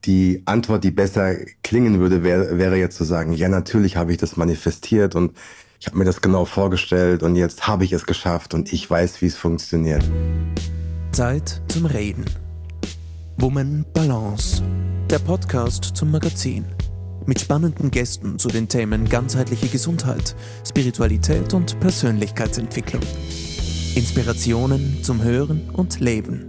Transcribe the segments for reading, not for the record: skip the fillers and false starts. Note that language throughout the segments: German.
Die Antwort, die besser klingen würde, wäre jetzt zu sagen, ja, natürlich habe ich das manifestiert und ich habe mir das genau vorgestellt und jetzt habe ich es geschafft und ich weiß, wie es funktioniert. Zeit zum Reden. Woman Balance. Der Podcast zum Magazin. Mit spannenden Gästen zu den Themen ganzheitliche Gesundheit, Spiritualität und Persönlichkeitsentwicklung. Inspirationen zum Hören und Leben.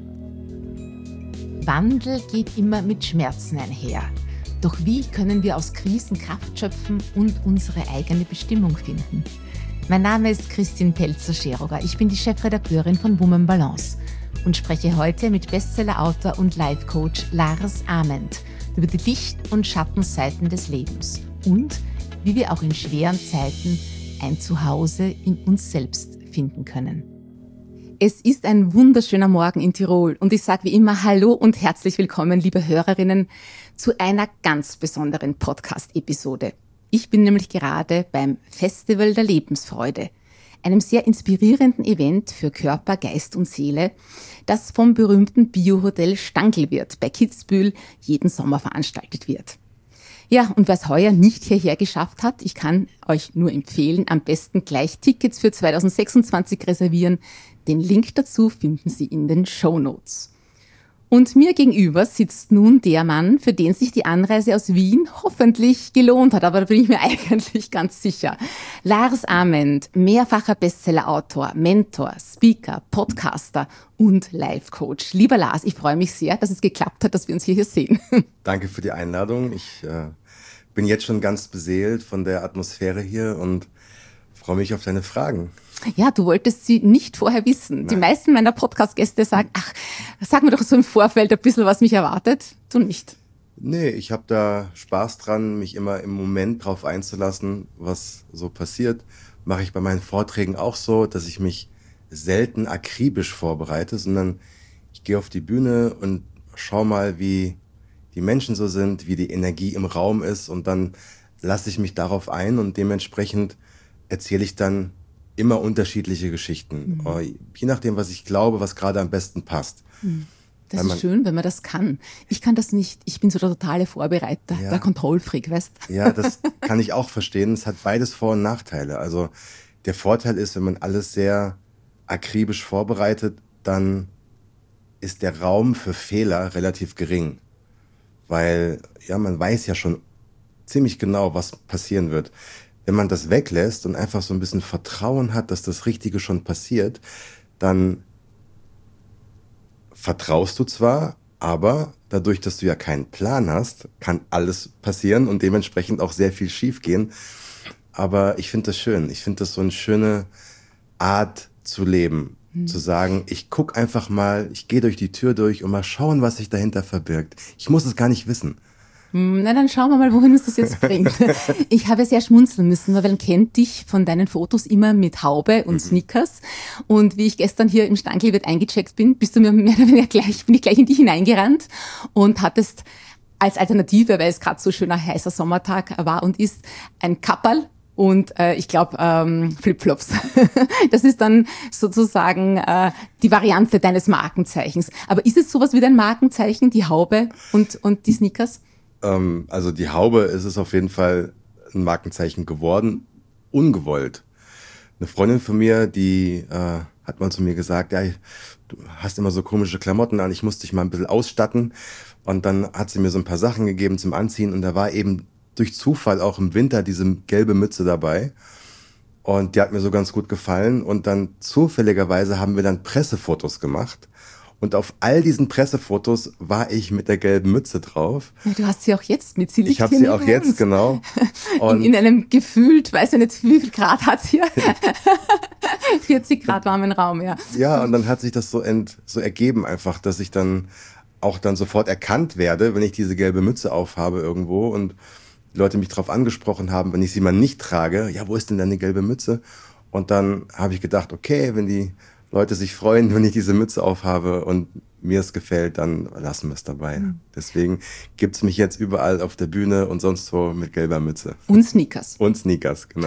Wandel geht immer mit Schmerzen einher. Doch wie können wir aus Krisen Kraft schöpfen und unsere eigene Bestimmung finden? Mein Name ist Christine Pelzer-Scheroga. Ich bin die Chefredakteurin von Woman Balance und spreche heute mit Bestseller-Autor und Life-Coach Lars Ament über die Licht- und Schattenseiten des Lebens und wie wir auch in schweren Zeiten ein Zuhause in uns selbst finden können. Es ist ein wunderschöner Morgen in Tirol und ich sage wie immer Hallo und herzlich willkommen, liebe Hörerinnen, zu einer ganz besonderen Podcast-Episode. Ich bin nämlich gerade beim Festival der Lebensfreude, einem sehr inspirierenden Event für Körper, Geist und Seele, das vom berühmten Biohotel Stankelwirt bei Kitzbühel jeden Sommer veranstaltet wird. Ja, und wer es heuer nicht hierher geschafft hat, ich kann euch nur empfehlen, am besten gleich Tickets für 2026 reservieren. Den Link dazu finden Sie in den Shownotes. Und mir gegenüber sitzt nun der Mann, für den sich die Anreise aus Wien hoffentlich gelohnt hat, aber da bin ich mir eigentlich ganz sicher. Lars Ament, mehrfacher Bestsellerautor, Mentor, Speaker, Podcaster und Life-Coach. Lieber Lars, ich freue mich sehr, dass es geklappt hat, dass wir uns hier sehen. Danke für die Einladung. Ich bin jetzt schon ganz beseelt von der Atmosphäre hier und freue mich auf deine Fragen. Ja, du wolltest sie nicht vorher wissen. Nein. Die meisten meiner Podcast-Gäste sagen, ach, sag mir doch so im Vorfeld ein bisschen, was mich erwartet. Du nicht. Nee, ich habe da Spaß dran, mich immer im Moment drauf einzulassen, was so passiert. Mache ich bei meinen Vorträgen auch so, dass ich mich selten akribisch vorbereite, sondern ich gehe auf die Bühne und schau mal, wie die Menschen so sind, wie die Energie im Raum ist und dann lasse ich mich darauf ein und dementsprechend erzähle ich dann immer unterschiedliche Geschichten, je nachdem, was ich glaube, was gerade am besten passt. Das ist schön, wenn man das kann. Ich kann das nicht. Ich bin so der totale Vorbereiter, der Control-Freak, weißt du? Ja, das kann ich auch verstehen. Es hat beides Vor- und Nachteile. Also der Vorteil ist, wenn man alles sehr akribisch vorbereitet, dann ist der Raum für Fehler relativ gering. Weil man weiß ja schon ziemlich genau, was passieren wird. Wenn man das weglässt und einfach so ein bisschen Vertrauen hat, dass das Richtige schon passiert, dann vertraust du zwar, aber dadurch, dass du ja keinen Plan hast, kann alles passieren und dementsprechend auch sehr viel schiefgehen. Aber ich finde das schön. Ich finde das so eine schöne Art zu leben. Zu sagen, ich guck einfach mal, ich gehe durch die Tür durch und mal schauen, was sich dahinter verbirgt. Ich muss es gar nicht wissen. Na, dann schauen wir mal, wohin uns das jetzt bringt. Ich habe sehr schmunzeln müssen, weil man kennt dich von deinen Fotos immer mit Haube und Sneakers. Und wie ich gestern hier im Stankelwirt eingecheckt bin, bist du mir mehr oder weniger bin ich gleich in dich hineingerannt und hattest als Alternative, weil es gerade so schöner heißer Sommertag war und ist, ein Kapperl und ich glaube Flipflops. Das ist dann sozusagen die Variante deines Markenzeichens. Aber ist es sowas wie dein Markenzeichen, die Haube und die Sneakers? Also die Haube ist es auf jeden Fall ein Markenzeichen geworden, ungewollt. Eine Freundin von mir, die hat mal zu mir gesagt, ja, du hast immer so komische Klamotten an, ich muss dich mal ein bisschen ausstatten. Und dann hat sie mir so ein paar Sachen gegeben zum Anziehen und da war eben durch Zufall auch im Winter diese gelbe Mütze dabei. Und die hat mir so ganz gut gefallen. Und dann zufälligerweise haben wir dann Pressefotos gemacht. Und auf all diesen Pressefotos war ich mit der gelben Mütze drauf. Ja, du hast sie auch jetzt mit. Sie liegt ich habe sie auch jetzt, genau. Und in einem gefühlt, weiß ich nicht, wie viel Grad hat hier? 40 Grad warmen Raum, ja. Ja, und dann hat sich das so ergeben einfach, dass ich dann auch dann sofort erkannt werde, wenn ich diese gelbe Mütze aufhabe irgendwo und die Leute mich drauf angesprochen haben, wenn ich sie mal nicht trage, ja, wo ist denn deine gelbe Mütze? Und dann habe ich gedacht, okay, wenn die Leute sich freuen, wenn ich diese Mütze aufhabe und mir es gefällt, dann lassen wir es dabei. Deswegen gibt's mich jetzt überall auf der Bühne und sonst wo mit gelber Mütze. Und Sneakers. Und Sneakers, genau.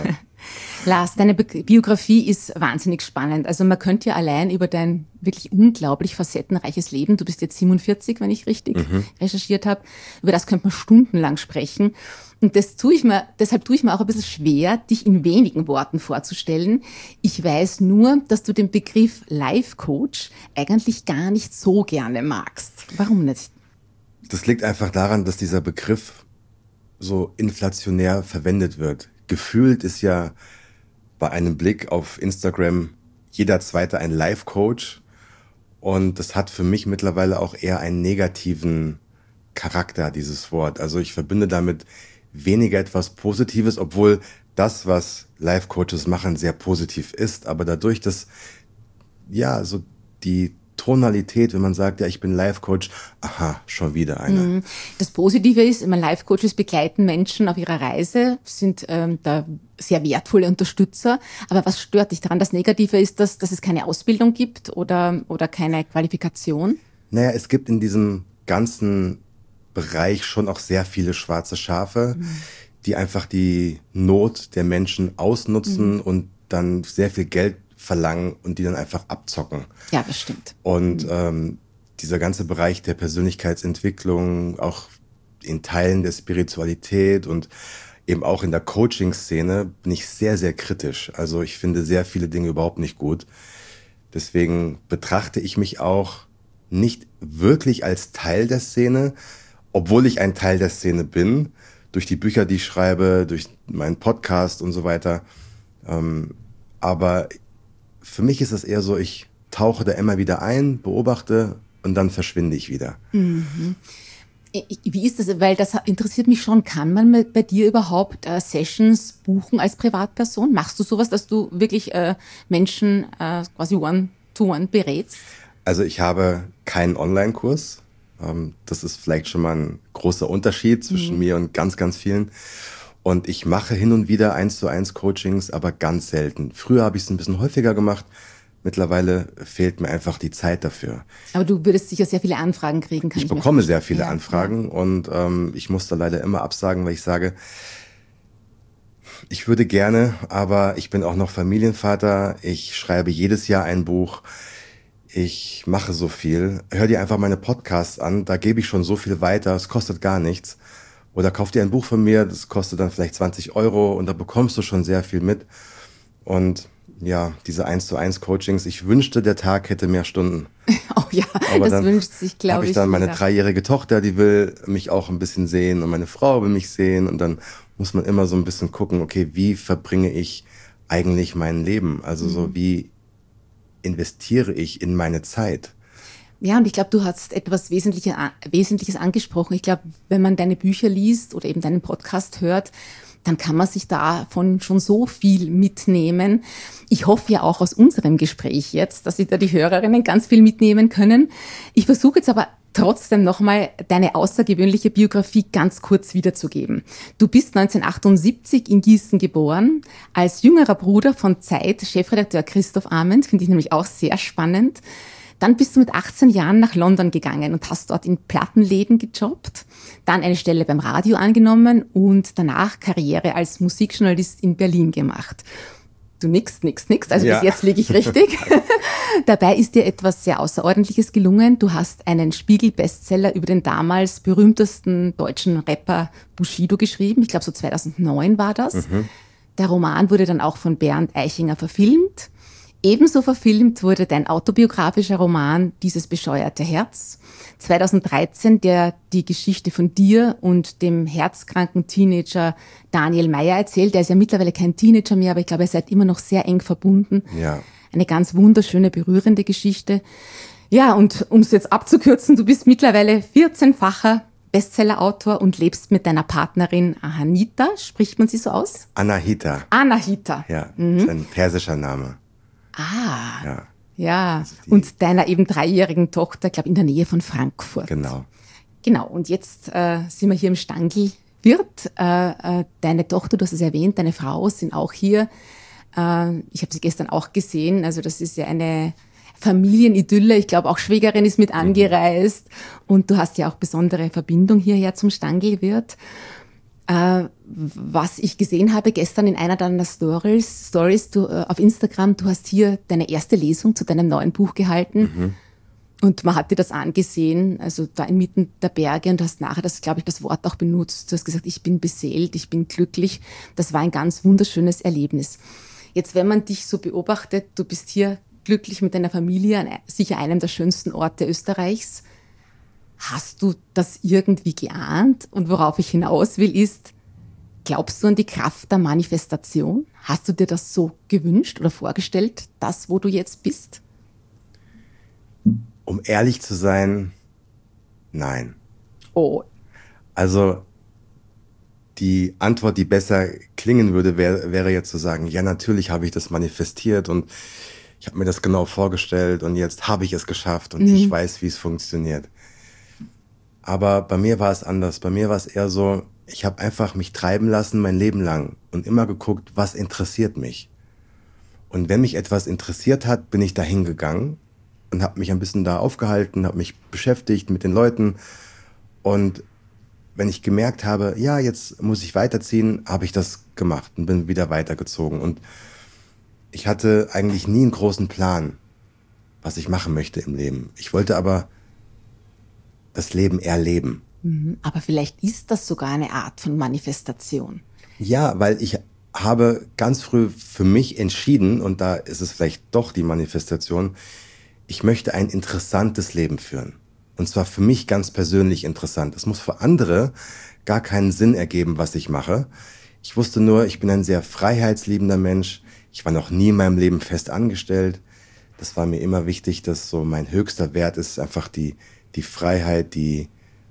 Lars, deine Biografie ist wahnsinnig spannend. Also man könnte ja allein über dein wirklich unglaublich facettenreiches Leben, du bist jetzt 47, wenn ich richtig recherchiert habe, über das könnte man stundenlang sprechen. Und deshalb tue ich mir auch ein bisschen schwer, dich in wenigen Worten vorzustellen. Ich weiß nur, dass du den Begriff Life Coach eigentlich gar nicht so gerne magst. Warum nicht? Das liegt einfach daran, dass dieser Begriff so inflationär verwendet wird. Gefühlt ist ja bei einem Blick auf Instagram jeder Zweite ein Life-Coach. Und das hat für mich mittlerweile auch eher einen negativen Charakter, dieses Wort. Also ich verbinde damit weniger etwas Positives, obwohl das, was Life-Coaches machen, sehr positiv ist. Aber dadurch, dass ja so die Tonalität, wenn man sagt, ja, ich bin Life-Coach, aha, schon wieder einer. Das Positive ist, Life-Coaches begleiten Menschen auf ihrer Reise, sind da sehr wertvolle Unterstützer. Aber was stört dich daran? Das Negative ist, dass es keine Ausbildung gibt oder keine Qualifikation? Naja, es gibt in diesem ganzen Bereich schon auch sehr viele schwarze Schafe, die einfach die Not der Menschen ausnutzen und dann sehr viel Geld verlangen und die dann einfach abzocken. Ja, das stimmt. Und dieser ganze Bereich der Persönlichkeitsentwicklung, auch in Teilen der Spiritualität und eben auch in der Coaching-Szene bin ich sehr, sehr kritisch. Also ich finde sehr viele Dinge überhaupt nicht gut. Deswegen betrachte ich mich auch nicht wirklich als Teil der Szene, obwohl ich ein Teil der Szene bin, durch die Bücher, die ich schreibe, durch meinen Podcast und so weiter. Aber für mich ist es eher so, ich tauche da immer wieder ein, beobachte und dann verschwinde ich wieder. Wie ist das? Weil das interessiert mich schon. Kann man bei dir überhaupt Sessions buchen als Privatperson? Machst du sowas, dass du wirklich Menschen quasi one-to-one berätst? Also ich habe keinen Online-Kurs. Das ist vielleicht schon mal ein großer Unterschied zwischen mir und ganz, ganz vielen. Und ich mache hin und wieder 1:1 Coachings, aber ganz selten. Früher habe ich es ein bisschen häufiger gemacht. Mittlerweile fehlt mir einfach die Zeit dafür. Aber du würdest sicher sehr viele Anfragen kriegen. Ich bekomme sehr viele Anfragen und ich muss da leider immer absagen, weil ich sage, ich würde gerne, aber ich bin auch noch Familienvater. Ich schreibe jedes Jahr ein Buch. Ich mache so viel. Hör dir einfach meine Podcasts an. Da gebe ich schon so viel weiter. Es kostet gar nichts. Oder kauf dir ein Buch von mir. Das kostet dann vielleicht 20 € und da bekommst du schon sehr viel mit. Und ja, diese 1:1 Coachings. Ich wünschte, der Tag hätte mehr Stunden. Oh ja, aber das wünscht sich, glaube ich. Habe ich dann meine 3-jährige Tochter, die will mich auch ein bisschen sehen und meine Frau will mich sehen. Und dann muss man immer so ein bisschen gucken, okay, wie verbringe ich eigentlich mein Leben? Also so wie investiere ich in meine Zeit? Ja, und ich glaube, du hast etwas Wesentliches angesprochen. Ich glaube, wenn man deine Bücher liest oder eben deinen Podcast hört, dann kann man sich davon schon so viel mitnehmen. Ich hoffe ja auch aus unserem Gespräch jetzt, dass sich da die Hörerinnen ganz viel mitnehmen können. Ich versuche jetzt aber trotzdem nochmal deine außergewöhnliche Biografie ganz kurz wiederzugeben. Du bist 1978 in Gießen geboren, als jüngerer Bruder von Zeit-Chefredakteur Christoph Amend, finde ich nämlich auch sehr spannend. Dann bist du mit 18 Jahren nach London gegangen und hast dort in Plattenläden gejobbt, dann eine Stelle beim Radio angenommen und danach Karriere als Musikjournalist in Berlin gemacht. Du nix, also bis jetzt liege ich richtig. Dabei ist dir etwas sehr Außerordentliches gelungen. Du hast einen Spiegel-Bestseller über den damals berühmtesten deutschen Rapper Bushido geschrieben. Ich glaube, so 2009 war das. Der Roman wurde dann auch von Bernd Eichinger verfilmt. Ebenso verfilmt wurde dein autobiografischer Roman Dieses bescheuerte Herz. 2013 der die Geschichte von dir und dem herzkranken Teenager Daniel Meyer erzählt. Der ist ja mittlerweile kein Teenager mehr, aber ich glaube, ihr seid immer noch sehr eng verbunden. Ja. Eine ganz wunderschöne, berührende Geschichte. Ja, und um es jetzt abzukürzen, du bist mittlerweile 14-facher Bestsellerautor und lebst mit deiner Partnerin Ahanita. Spricht man sie so aus? Anahita. Anahita. Ja, ist ein persischer Name. Ah, Ja. ja. Und deiner eben 3-jährigen Tochter, glaube in der Nähe von Frankfurt. Genau. Genau, und jetzt sind wir hier im Stangelwirt. Deine Tochter, du hast es erwähnt, deine Frau sind auch hier. Ich habe sie gestern auch gesehen. Also das ist ja eine Familienidylle. Ich glaube, auch Schwägerin ist mit angereist. Und du hast ja auch besondere Verbindung hierher zum Stangelwirt. Was ich gesehen habe gestern in einer deiner Stories du, auf Instagram, du hast hier deine erste Lesung zu deinem neuen Buch gehalten. Und man hat dir das angesehen, also da inmitten der Berge, und du hast nachher das Wort auch benutzt. Du hast gesagt, ich bin beseelt, ich bin glücklich. Das war ein ganz wunderschönes Erlebnis. Jetzt, wenn man dich so beobachtet, du bist hier glücklich mit deiner Familie an sicher einem der schönsten Orte Österreichs. Hast du das irgendwie geahnt? Und worauf ich hinaus will, ist, glaubst du an die Kraft der Manifestation? Hast du dir das so gewünscht oder vorgestellt, das, wo du jetzt bist? Um ehrlich zu sein, nein. Oh. Also die Antwort, die besser klingen würde, wäre jetzt zu sagen, ja, natürlich habe ich das manifestiert und ich habe mir das genau vorgestellt und jetzt habe ich es geschafft und ich weiß, wie es funktioniert. Aber bei mir war es anders. Bei mir war es eher so, ich habe einfach mich treiben lassen mein Leben lang und immer geguckt, was interessiert mich. Und wenn mich etwas interessiert hat, bin ich dahin gegangen und habe mich ein bisschen da aufgehalten, habe mich beschäftigt mit den Leuten. Und wenn ich gemerkt habe, ja, jetzt muss ich weiterziehen, habe ich das gemacht und bin wieder weitergezogen. Und ich hatte eigentlich nie einen großen Plan, was ich machen möchte im Leben. Ich wollte aber das Leben erleben. Aber vielleicht ist das sogar eine Art von Manifestation. Ja, weil ich habe ganz früh für mich entschieden, und da ist es vielleicht doch die Manifestation, ich möchte ein interessantes Leben führen. Und zwar für mich ganz persönlich interessant. Es muss für andere gar keinen Sinn ergeben, was ich mache. Ich wusste nur, ich bin ein sehr freiheitsliebender Mensch. Ich war noch nie in meinem Leben fest angestellt. Das war mir immer wichtig, dass so mein höchster Wert ist einfach die Freiheit, die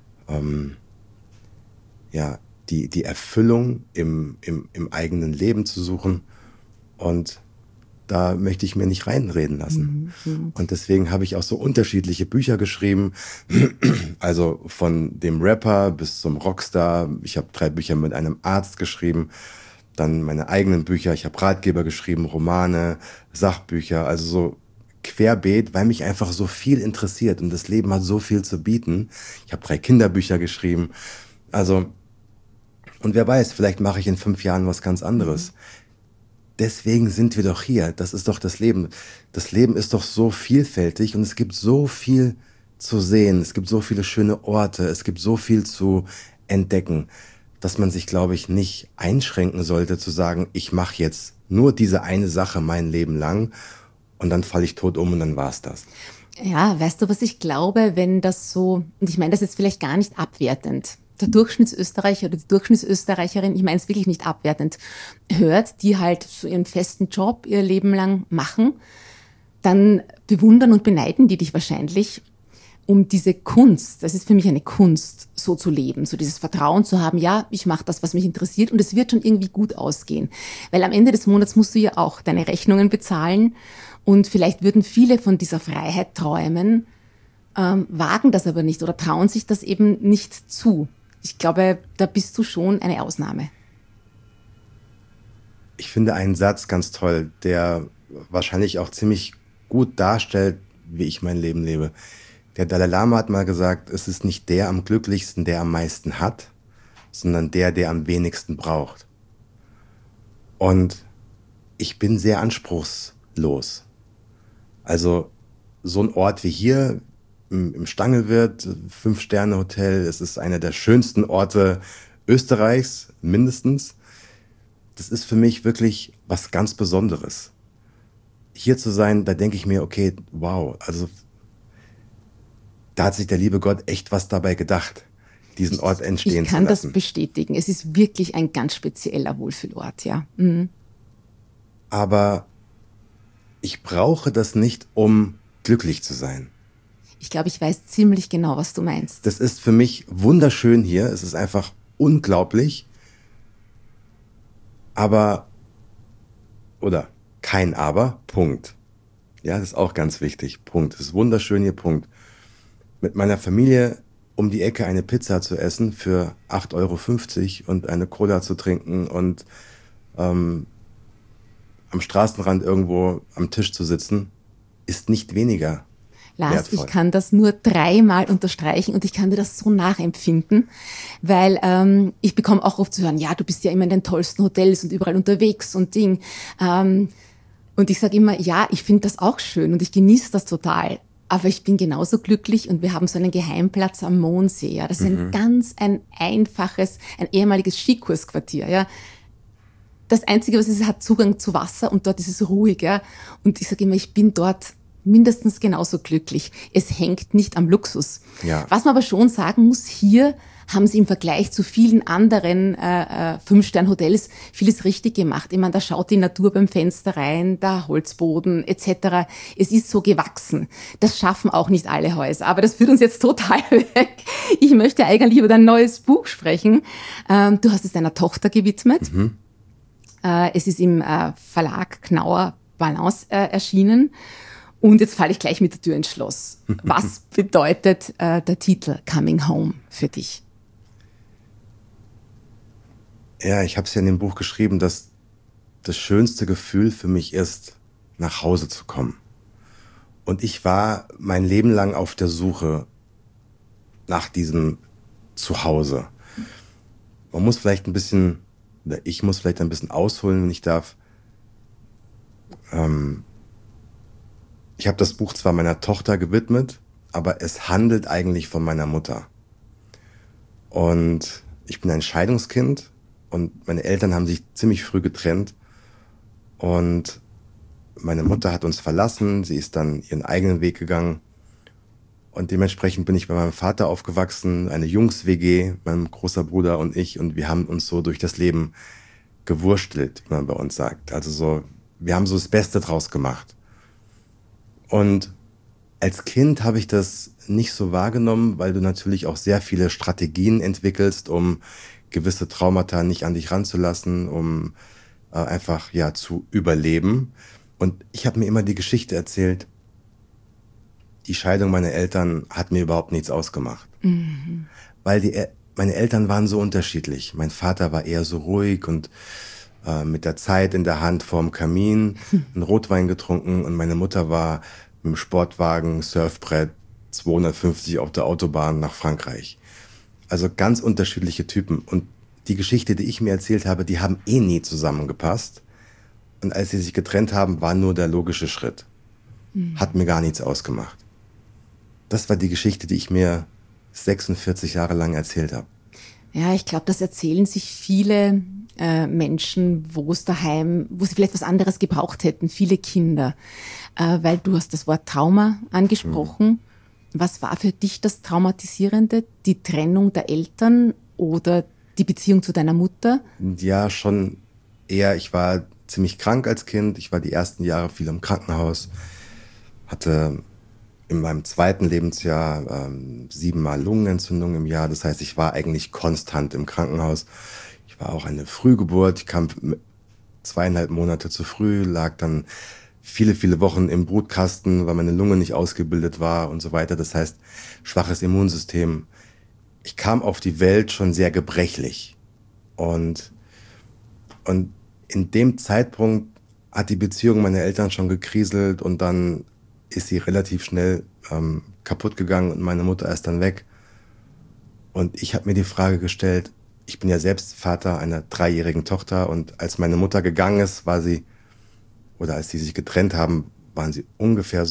Erfüllung im eigenen Leben zu suchen. Und da möchte ich mir nicht reinreden lassen. Und deswegen habe ich auch so unterschiedliche Bücher geschrieben. Also von dem Rapper bis zum Rockstar. Ich habe 3 Bücher mit einem Arzt geschrieben. Dann meine eigenen Bücher. Ich habe Ratgeber geschrieben, Romane, Sachbücher. Also so querbeet, weil mich einfach so viel interessiert. Und das Leben hat so viel zu bieten. Ich habe 3 Kinderbücher geschrieben. Also, und wer weiß, vielleicht mache ich in 5 Jahren was ganz anderes. Deswegen sind wir doch hier. Das ist doch das Leben. Das Leben ist doch so vielfältig und es gibt so viel zu sehen. Es gibt so viele schöne Orte. Es gibt so viel zu entdecken, dass man sich, glaube ich, nicht einschränken sollte, zu sagen, ich mache jetzt nur diese eine Sache mein Leben lang und dann falle ich tot um und dann war's das. Ja, weißt du, was ich glaube, wenn das so, und ich meine das jetzt vielleicht gar nicht abwertend, der Durchschnittsösterreicher oder die Durchschnittsösterreicherin, ich meine es wirklich nicht abwertend, hört, die halt so ihren festen Job ihr Leben lang machen, dann bewundern und beneiden die dich wahrscheinlich um diese Kunst. Das ist für mich eine Kunst, so zu leben, so dieses Vertrauen zu haben, ja, ich mache das, was mich interessiert und es wird schon irgendwie gut ausgehen. Weil am Ende des Monats musst du ja auch deine Rechnungen bezahlen und vielleicht würden viele von dieser Freiheit träumen, wagen das aber nicht oder trauen sich das eben nicht zu. Ich glaube, da bist du schon eine Ausnahme. Ich finde einen Satz ganz toll, der wahrscheinlich auch ziemlich gut darstellt, wie ich mein Leben lebe. Der Dalai Lama hat mal gesagt, es ist nicht der am glücklichsten, der am meisten hat, sondern der am wenigsten braucht. Und ich bin sehr anspruchslos. Also so ein Ort wie hier im Stangelwirt, 5-Sterne-Hotel, es ist einer der schönsten Orte Österreichs, mindestens. Das ist für mich wirklich was ganz Besonderes. Hier zu sein, da denke ich mir, okay, wow, also da hat sich der liebe Gott echt was dabei gedacht, diesen Ort entstehen zu lassen. Ich kann das bestätigen. Es ist wirklich ein ganz spezieller Wohlfühlort, ja. Aber ich brauche das nicht, um glücklich zu sein. Ich glaube, ich weiß ziemlich genau, was du meinst. Das ist für mich wunderschön hier. Es ist einfach unglaublich. Aber, oder kein Aber, Punkt. Ja, das ist auch ganz wichtig, Punkt. Es ist wunderschön hier, Punkt. Mit meiner Familie um die Ecke eine Pizza zu essen für 8,50 € und eine Cola zu trinken und am Straßenrand irgendwo am Tisch zu sitzen, ist nicht weniger. Lars, wertvoll. ich kann das nur 3-mal unterstreichen und ich kann dir das so nachempfinden, weil ich bekomme auch oft zu hören, ja, du bist ja immer in den tollsten Hotels und überall unterwegs und Ding. Und ich sage immer, ja, ich finde das auch schön und ich genieße das total. Aber ich bin genauso glücklich und wir haben so einen Geheimplatz am Mondsee. Ja. Das ist ein einfaches, ein ehemaliges Skikursquartier. Ja. Das Einzige, was es ist, hat Zugang zu Wasser und dort ist es ruhig. Ja. Und ich sage immer, ich bin dort mindestens genauso glücklich. Es hängt nicht am Luxus. Ja. Was man aber schon sagen muss, hier haben sie im Vergleich zu vielen anderen 5-Stern-Hotels vieles richtig gemacht. Ich meine, da schaut die Natur beim Fenster rein, der Holzboden etc. Es ist so gewachsen. Das schaffen auch nicht alle Häuser. Aber das führt uns jetzt total weg. Ich möchte eigentlich über dein neues Buch sprechen. Du hast es deiner Tochter gewidmet. Es ist im Verlag Knauer Balance erschienen. Und jetzt falle ich gleich mit der Tür ins Schloss. Was bedeutet der Titel Coming Home für dich? Ja, ich habe es ja in dem Buch geschrieben, dass das schönste Gefühl für mich ist, nach Hause zu kommen. Und ich war mein Leben lang auf der Suche nach diesem Zuhause. Man muss vielleicht ein bisschen, oder ich muss vielleicht ein bisschen ausholen, wenn ich darf. Ich habe das Buch zwar meiner Tochter gewidmet, aber es handelt eigentlich von meiner Mutter. Und ich bin ein Scheidungskind und meine Eltern haben sich ziemlich früh getrennt. Und meine Mutter hat uns verlassen, sie ist dann ihren eigenen Weg gegangen. Und dementsprechend bin ich bei meinem Vater aufgewachsen, eine Jungs-WG, mein großer Bruder und ich. Und wir haben uns so durch das Leben gewurstelt, wie man bei uns sagt. Also so, wir haben so das Beste draus gemacht. Und als Kind habe ich das nicht so wahrgenommen, weil du natürlich auch sehr viele Strategien entwickelst, um gewisse Traumata nicht an dich ranzulassen, um einfach ja zu überleben. Und ich habe mir immer die Geschichte erzählt, die Scheidung meiner Eltern hat mir überhaupt nichts ausgemacht. Weil meine Eltern waren so unterschiedlich. Mein Vater war eher so ruhig und mit der Zeit in der Hand vorm Kamin einen Rotwein getrunken und meine Mutter war mit dem Sportwagen, Surfbrett, 250 auf der Autobahn nach Frankreich. Also ganz unterschiedliche Typen. Und die Geschichte, die ich mir erzählt habe, die haben eh nie zusammengepasst. Und als sie sich getrennt haben, war nur der logische Schritt. Hat mir gar nichts ausgemacht. Das war die Geschichte, die ich mir 46 Jahre lang erzählt habe. Ja, ich glaube, das erzählen sich viele Menschen, wo sie vielleicht was anderes gebraucht hätten, viele Kinder. Weil du hast das Wort Trauma angesprochen. Was war für dich das Traumatisierende? Die Trennung der Eltern oder die Beziehung zu deiner Mutter? Ja, schon eher. Ich war ziemlich krank als Kind. Ich war die ersten Jahre viel im Krankenhaus. Hatte in meinem zweiten Lebensjahr 7-mal Lungenentzündung im Jahr. Das heißt, ich war eigentlich konstant im Krankenhaus. Ich war auch eine Frühgeburt. Ich kam 2,5 Monate zu früh, lag dann viele, viele Wochen im Brutkasten, weil meine Lunge nicht ausgebildet war und so weiter. Das heißt, schwaches Immunsystem. Ich kam auf die Welt schon sehr gebrechlich. Und in dem Zeitpunkt hat die Beziehung meiner Eltern schon gekriselt und dann ist sie relativ schnell kaputt gegangen und meine Mutter ist dann weg. Und ich habe mir die Frage gestellt, ich bin ja selbst Vater einer 3-jährigen Tochter und als meine Mutter gegangen ist, als sie sich getrennt haben, waren sie ungefähr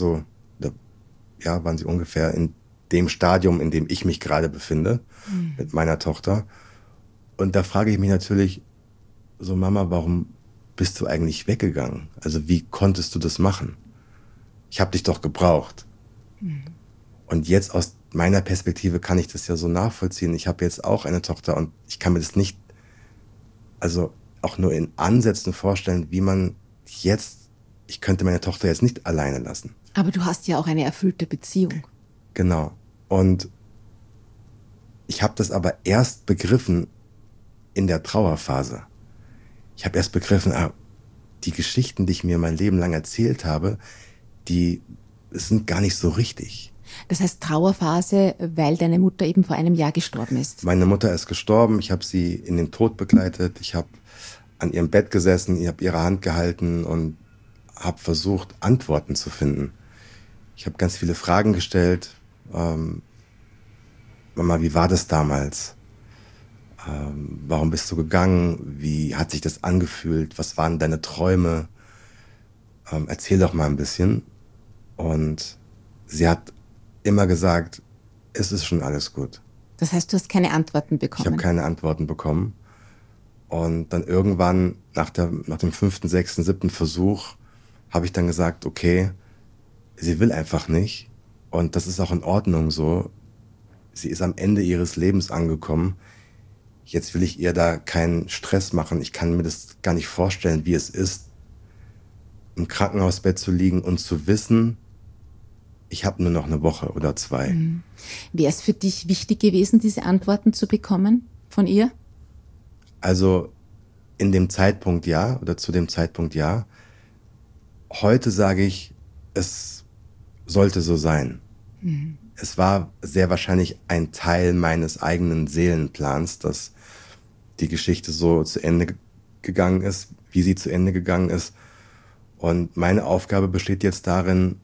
in dem Stadium, in dem ich mich gerade befinde, mit meiner Tochter. Und da frage ich mich natürlich so, Mama, warum bist du eigentlich weggegangen? Also wie konntest du das machen? Ich habe dich doch gebraucht. Und jetzt aus meiner Perspektive kann ich das ja so nachvollziehen. Ich habe jetzt auch eine Tochter und ich kann mir das nicht, also auch nur in Ansätzen vorstellen, wie man jetzt, ich könnte meine Tochter jetzt nicht alleine lassen. Aber du hast ja auch eine erfüllte Beziehung. Genau. Und ich habe das aber erst begriffen in der Trauerphase. Ich habe erst begriffen, die Geschichten, die ich mir mein Leben lang erzählt habe, die sind gar nicht so richtig. Das heißt Trauerphase, weil deine Mutter eben vor einem Jahr gestorben ist. Meine Mutter ist gestorben, ich habe sie in den Tod begleitet, ich habe an ihrem Bett gesessen, ich habe ihre Hand gehalten und habe versucht, Antworten zu finden. Ich habe ganz viele Fragen gestellt. Mama, wie war das damals? Warum bist du gegangen? Wie hat sich das angefühlt? Was waren deine Träume? Erzähl doch mal ein bisschen. Und sie hat immer gesagt, es ist schon alles gut. Das heißt, du hast keine Antworten bekommen? Ich habe keine Antworten bekommen. Und dann irgendwann nach dem 5., 6., 7. Versuch habe ich dann gesagt, okay, sie will einfach nicht. Und das ist auch in Ordnung so. Sie ist am Ende ihres Lebens angekommen. Jetzt will ich ihr da keinen Stress machen. Ich kann mir das gar nicht vorstellen, wie es ist, im Krankenhausbett zu liegen und zu wissen, ich habe nur noch eine Woche oder 2. Wäre es für dich wichtig gewesen, diese Antworten zu bekommen von ihr? Also in dem Zeitpunkt ja oder zu dem Zeitpunkt ja. Heute sage ich, es sollte so sein. Es war sehr wahrscheinlich ein Teil meines eigenen Seelenplans, dass die Geschichte so zu Ende gegangen ist, wie sie zu Ende gegangen ist. Und meine Aufgabe besteht jetzt darin,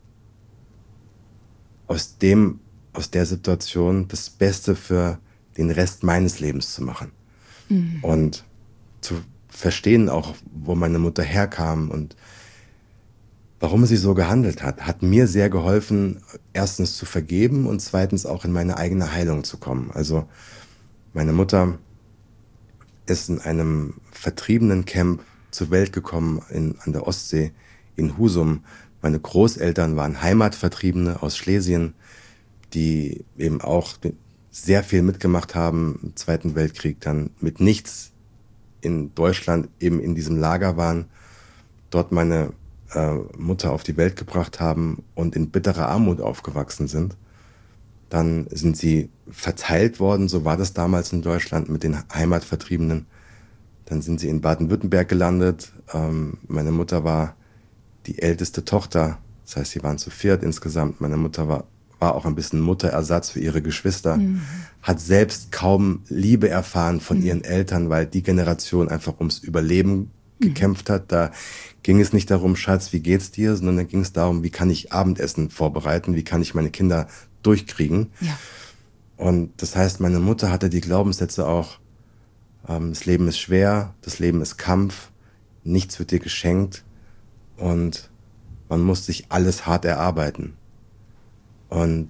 aus der Situation das Beste für den Rest meines Lebens zu machen. Und zu verstehen auch, wo meine Mutter herkam und warum sie so gehandelt hat mir sehr geholfen, erstens zu vergeben und zweitens auch in meine eigene Heilung zu kommen. Also meine Mutter ist in einem vertriebenen Camp zur Welt gekommen an der Ostsee in Husum. Meine Großeltern waren Heimatvertriebene aus Schlesien, die eben auch sehr viel mitgemacht haben im Zweiten Weltkrieg, dann mit nichts in Deutschland eben in diesem Lager waren, dort meine Mutter auf die Welt gebracht haben und in bitterer Armut aufgewachsen sind. Dann sind sie verteilt worden, so war das damals in Deutschland mit den Heimatvertriebenen. Dann sind sie in Baden-Württemberg gelandet. Meine Mutter war die älteste Tochter, das heißt, sie waren zu 4 insgesamt. Meine Mutter war auch ein bisschen Mutterersatz für ihre Geschwister, hat selbst kaum Liebe erfahren von ihren Eltern, weil die Generation einfach ums Überleben gekämpft hat. Da ging es nicht darum, Schatz, wie geht's dir, sondern da ging es darum, wie kann ich Abendessen vorbereiten, wie kann ich meine Kinder durchkriegen. Ja. Und das heißt, meine Mutter hatte die Glaubenssätze auch, das Leben ist schwer, das Leben ist Kampf, nichts wird dir geschenkt und man muss sich alles hart erarbeiten. Und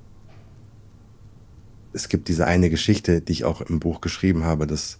es gibt diese eine Geschichte, die ich auch im Buch geschrieben habe, dass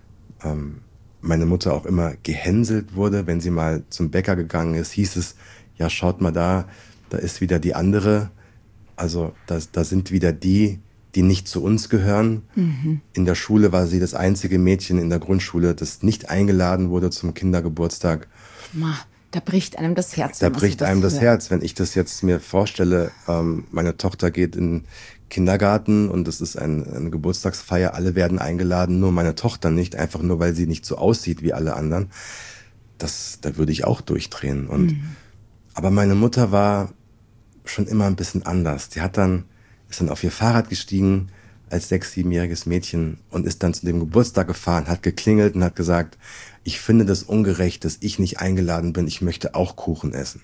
meine Mutter auch immer gehänselt wurde, wenn sie mal zum Bäcker gegangen ist, hieß es, ja, schaut mal da ist wieder die andere. Also da sind wieder die nicht zu uns gehören. In der Schule war sie das einzige Mädchen in der Grundschule, das nicht eingeladen wurde zum Kindergeburtstag. Da bricht einem das Herz. Da bricht einem das Herz, wenn ich das jetzt mir vorstelle. Meine Tochter geht in den Kindergarten und es ist eine Geburtstagsfeier. Alle werden eingeladen, nur meine Tochter nicht. Einfach nur, weil sie nicht so aussieht wie alle anderen. Da würde ich auch durchdrehen. Aber meine Mutter war schon immer ein bisschen anders. Die ist dann auf ihr Fahrrad gestiegen als 6-, 7-jähriges Mädchen und ist dann zu dem Geburtstag gefahren, hat geklingelt und hat gesagt, ich finde das ungerecht, dass ich nicht eingeladen bin, ich möchte auch Kuchen essen.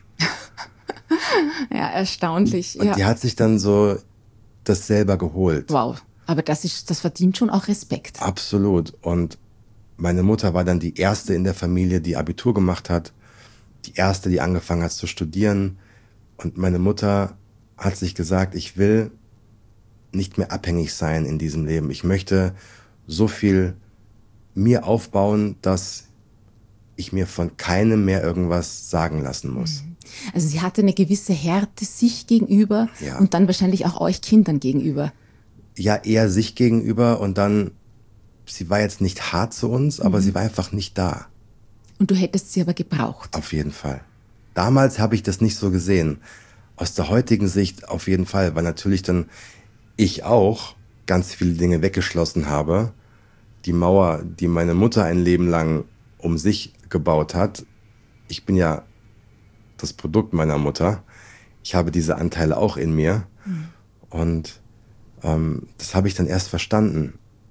Ja, erstaunlich. Und ja. die hat sich dann so das selber geholt. Wow, aber das verdient schon auch Respekt. Absolut. Und meine Mutter war dann die erste in der Familie, die Abitur gemacht hat, die erste, die angefangen hat zu studieren. Und meine Mutter hat sich gesagt, ich will nicht mehr abhängig sein in diesem Leben. Ich möchte so viel mir aufbauen, dass ich mir von keinem mehr irgendwas sagen lassen muss. Also sie hatte eine gewisse Härte sich gegenüber und dann wahrscheinlich auch euch Kindern gegenüber. Ja, eher sich gegenüber und dann, sie war jetzt nicht hart zu uns, aber sie war einfach nicht da. Und du hättest sie aber gebraucht. Auf jeden Fall. Damals habe ich das nicht so gesehen. Aus der heutigen Sicht auf jeden Fall, weil natürlich dann ich auch ganz viele Dinge weggeschlossen habe. Die Mauer, die meine Mutter ein Leben lang um sich gebaut hat. Ich bin ja das Produkt meiner Mutter. Ich habe diese Anteile auch in mir. Und das habe ich dann erst verstanden,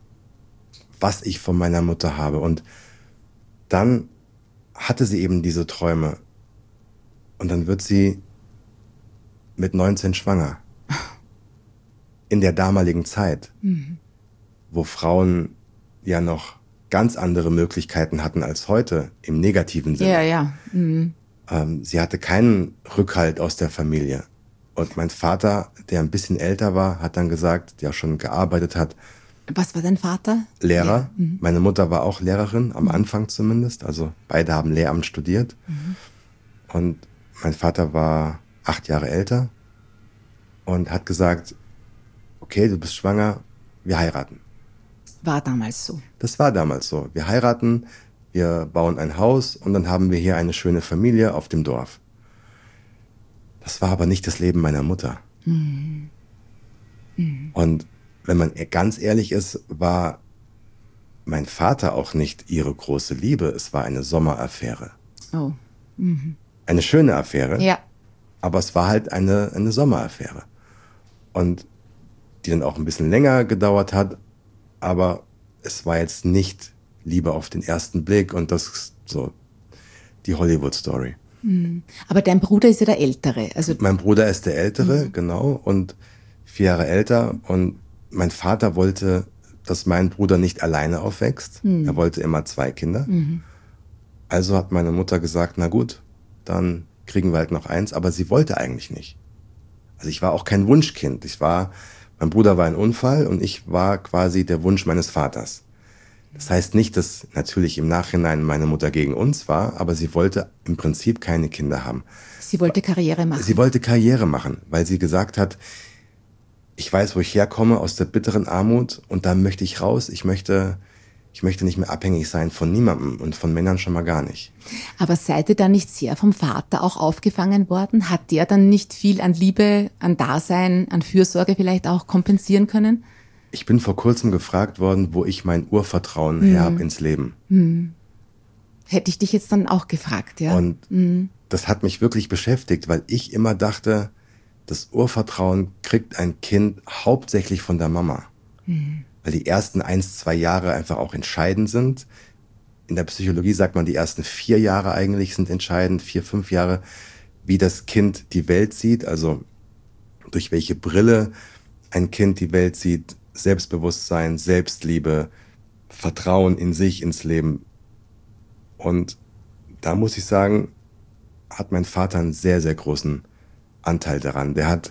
was ich von meiner Mutter habe. Und dann hatte sie eben diese Träume. Und dann wird sie mit 19 schwanger. In der damaligen Zeit, wo Frauen ja noch ganz andere Möglichkeiten hatten als heute, im negativen Sinne. Ja, ja. Sie hatte keinen Rückhalt aus der Familie. Und mein Vater, der ein bisschen älter war, hat dann gesagt, der schon gearbeitet hat, Was war dein Vater? Lehrer. Meine Mutter war auch Lehrerin, am Anfang zumindest. Also beide haben Lehramt studiert. Und mein Vater war 8 Jahre älter und hat gesagt, okay, du bist schwanger, wir heiraten. War damals so. Das war damals so. Wir heiraten, wir bauen ein Haus und dann haben wir hier eine schöne Familie auf dem Dorf. Das war aber nicht das Leben meiner Mutter. Und wenn man ganz ehrlich ist, war mein Vater auch nicht ihre große Liebe. Es war eine Sommeraffäre. Oh. Eine schöne Affäre, Ja. aber es war halt eine Sommeraffäre. Und die dann auch ein bisschen länger gedauert hat, aber es war jetzt nicht Liebe auf den ersten Blick und das ist so die Hollywood-Story. Aber dein Bruder ist ja der Ältere. Also Mein Bruder ist der Ältere, genau, und 4 Jahre älter. Und mein Vater wollte, dass mein Bruder nicht alleine aufwächst. Er wollte immer 2 Kinder. Also hat meine Mutter gesagt, na gut, dann kriegen wir halt noch 1. Aber sie wollte eigentlich nicht. Also ich war auch kein Wunschkind. Mein Bruder war ein Unfall und ich war quasi der Wunsch meines Vaters. Das heißt nicht, dass natürlich im Nachhinein meine Mutter gegen uns war, aber sie wollte im Prinzip keine Kinder haben. sie wollte Karriere machen. Sie wollte Karriere machen, weil sie gesagt hat, ich weiß, wo ich herkomme, aus der bitteren Armut und da möchte ich raus. Ich möchte nicht mehr abhängig sein von niemandem und von Männern schon mal gar nicht. Aber seid ihr da nicht sehr vom Vater auch aufgefangen worden? Hat der dann nicht viel an Liebe, an Dasein, an Fürsorge vielleicht auch kompensieren können? Ich bin vor kurzem gefragt worden, wo ich mein Urvertrauen her habe ins Leben. Hätte ich dich jetzt dann auch gefragt, ja? Und das hat mich wirklich beschäftigt, weil ich immer dachte, das Urvertrauen kriegt ein Kind hauptsächlich von der Mama. Weil die ersten 1-2 Jahre einfach auch entscheidend sind. In der Psychologie sagt man, die ersten 4 Jahre eigentlich sind entscheidend, 4-5 Jahre, wie das Kind die Welt sieht, also durch welche Brille ein Kind die Welt sieht, Selbstbewusstsein, Selbstliebe, Vertrauen in sich, ins Leben. Und da muss ich sagen, hat mein Vater einen sehr, sehr großen Anteil daran. Der hat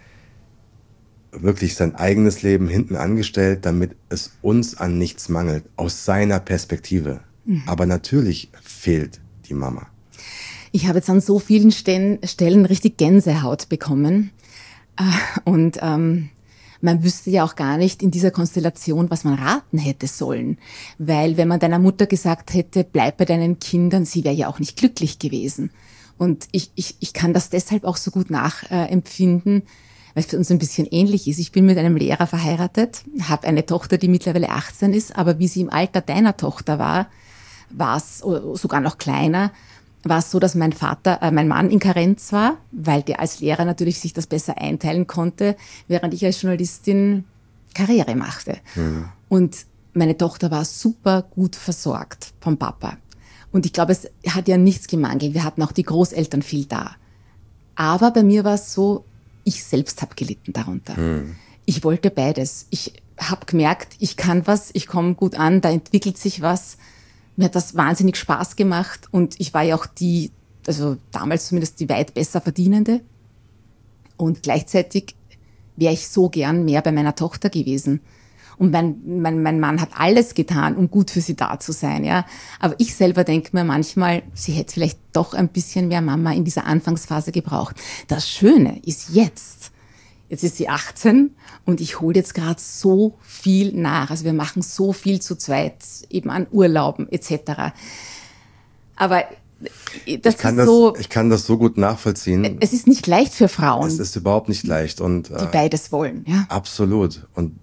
wirklich sein eigenes Leben hinten angestellt, damit es uns an nichts mangelt, aus seiner Perspektive. Aber natürlich fehlt die Mama. Ich habe jetzt an so vielen Stellen richtig Gänsehaut bekommen. Und man wüsste ja auch gar nicht in dieser Konstellation, was man raten hätte sollen. Weil wenn man deiner Mutter gesagt hätte, bleib bei deinen Kindern, sie wäre ja auch nicht glücklich gewesen. Und ich kann das deshalb auch so gut nachempfinden, weil es für uns ein bisschen ähnlich ist. Ich bin mit einem Lehrer verheiratet, habe eine Tochter, die mittlerweile 18 ist, aber wie sie im Alter deiner Tochter war es sogar noch kleiner, war es so, dass mein Mann in Karenz war, weil der als Lehrer natürlich sich das besser einteilen konnte, während ich als Journalistin Karriere machte. Und meine Tochter war super gut versorgt vom Papa. Und ich glaube, es hat ja nichts gemangelt. Wir hatten auch die Großeltern viel da. Aber bei mir war es so, ich selbst habe gelitten darunter. Ich wollte beides. Ich habe gemerkt, ich kann was, ich komme gut an, da entwickelt sich was. Mir hat das wahnsinnig Spaß gemacht und ich war ja auch also damals zumindest die weit besser Verdienende. Und gleichzeitig wäre ich so gern mehr bei meiner Tochter gewesen. Und mein Mann hat alles getan, um gut für sie da zu sein, ja. Aber ich selber denke mir manchmal, sie hätte vielleicht doch ein bisschen mehr Mama in dieser Anfangsphase gebraucht. Das Schöne ist jetzt ist sie 18 und ich hole jetzt gerade so viel nach. Also wir machen so viel zu zweit, eben an Urlauben etc. Aber Ich kann das so gut nachvollziehen. Es ist nicht leicht für Frauen. Es ist überhaupt nicht leicht. Und, die beides wollen, ja. Absolut. Und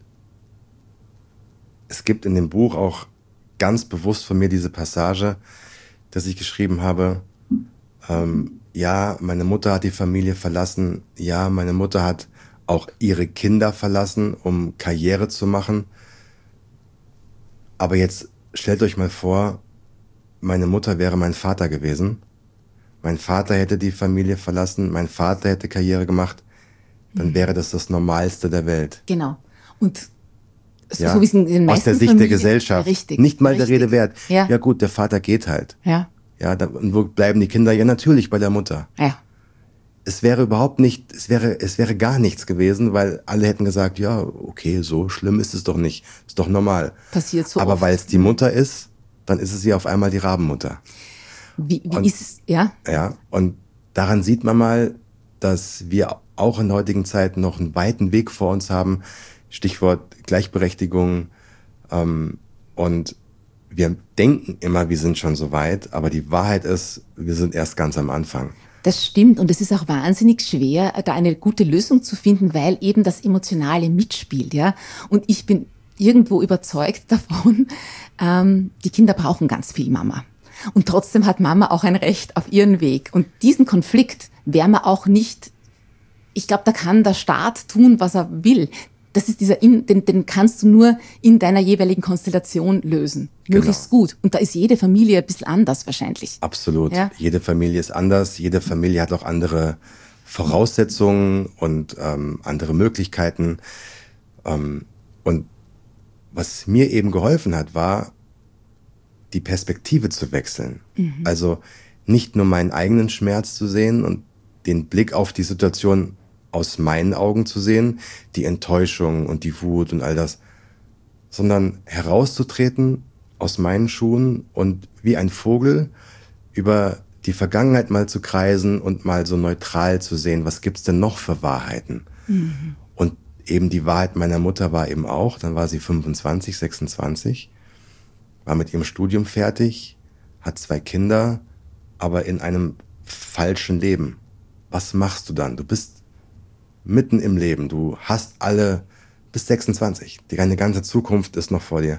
es gibt in dem Buch auch ganz bewusst von mir diese Passage, dass ich geschrieben habe, ja, meine Mutter hat die Familie verlassen, ja, meine Mutter hat auch ihre Kinder verlassen, um Karriere zu machen. Aber jetzt stellt euch mal vor, meine Mutter wäre mein Vater gewesen. Mein Vater hätte die Familie verlassen, mein Vater hätte Karriere gemacht. dann wäre das Normalste der Welt. Genau. Und Ja? so wie es in den meisten Aus der Sicht der Gesellschaft. Richtig, nicht mal der richtig. Rede wert. Ja. Ja gut, der Vater geht halt. Ja. Ja, und wo bleiben die Kinder? Ja, natürlich bei der Mutter. Ja. Es wäre überhaupt nicht, es wäre gar nichts gewesen, weil alle hätten gesagt, ja, okay, so schlimm ist es doch nicht. Ist doch normal. Passiert so Aber oft. weil es die Mutter ist, dann ist es ja auf einmal die Rabenmutter. Wie ist es, ja? Ja, und daran sieht man mal, dass wir auch in der heutigen Zeit noch einen weiten Weg vor uns haben. Stichwort Gleichberechtigung. Und wir denken immer, wir sind schon so weit, aber die Wahrheit ist, wir sind erst ganz am Anfang. Das stimmt und es ist auch wahnsinnig schwer, da eine gute Lösung zu finden, weil eben das Emotionale mitspielt, ja. Und ich bin irgendwo überzeugt davon, die Kinder brauchen ganz viel Mama. Und trotzdem hat Mama auch ein Recht auf ihren Weg. Und diesen Konflikt werden wir auch nicht, ich glaube, da kann der Staat tun, was er will. Das ist den kannst du nur in deiner jeweiligen Konstellation lösen. Möglichst gut. Und da ist jede Familie ein bisschen anders wahrscheinlich. Absolut. Ja. Jede Familie ist anders. Jede Familie hat auch andere Voraussetzungen und andere Möglichkeiten. Und was mir eben geholfen hat, war, die Perspektive zu wechseln. Also nicht nur meinen eigenen Schmerz zu sehen und den Blick auf die Situation aus meinen Augen zu sehen, die Enttäuschung und die Wut und all das, sondern herauszutreten aus meinen Schuhen und wie ein Vogel über die Vergangenheit mal zu kreisen und mal so neutral zu sehen, was gibt's denn noch für Wahrheiten? Und eben die Wahrheit meiner Mutter war eben auch, dann war sie 25, 26, war mit ihrem Studium fertig, hat 2 Kinder, aber in einem falschen Leben. Was machst du dann? Du bist mitten im Leben, du hast bist 26, deine ganze Zukunft ist noch vor dir.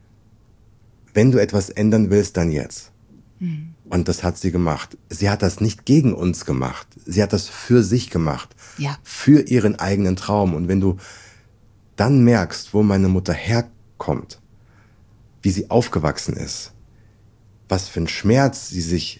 Wenn du etwas ändern willst, dann jetzt. Und das hat sie gemacht. Sie hat das nicht gegen uns gemacht, sie hat das für sich gemacht, Ja. für ihren eigenen Traum. Und wenn du dann merkst, wo meine Mutter herkommt, wie sie aufgewachsen ist, was für ein Schmerz sie sich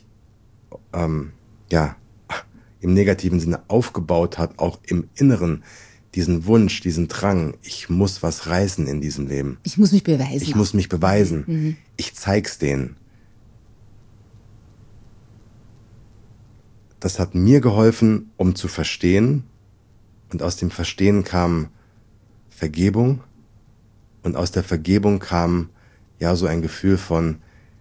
im negativen Sinne aufgebaut hat, auch im Inneren, diesen Wunsch, diesen Drang, ich muss was reißen in diesem Leben. Ich muss mich beweisen. Ich muss mich beweisen. Ich zeig's denen. Das hat mir geholfen, um zu verstehen. Und aus dem Verstehen kam Vergebung. Und aus der Vergebung kam ja so ein Gefühl von,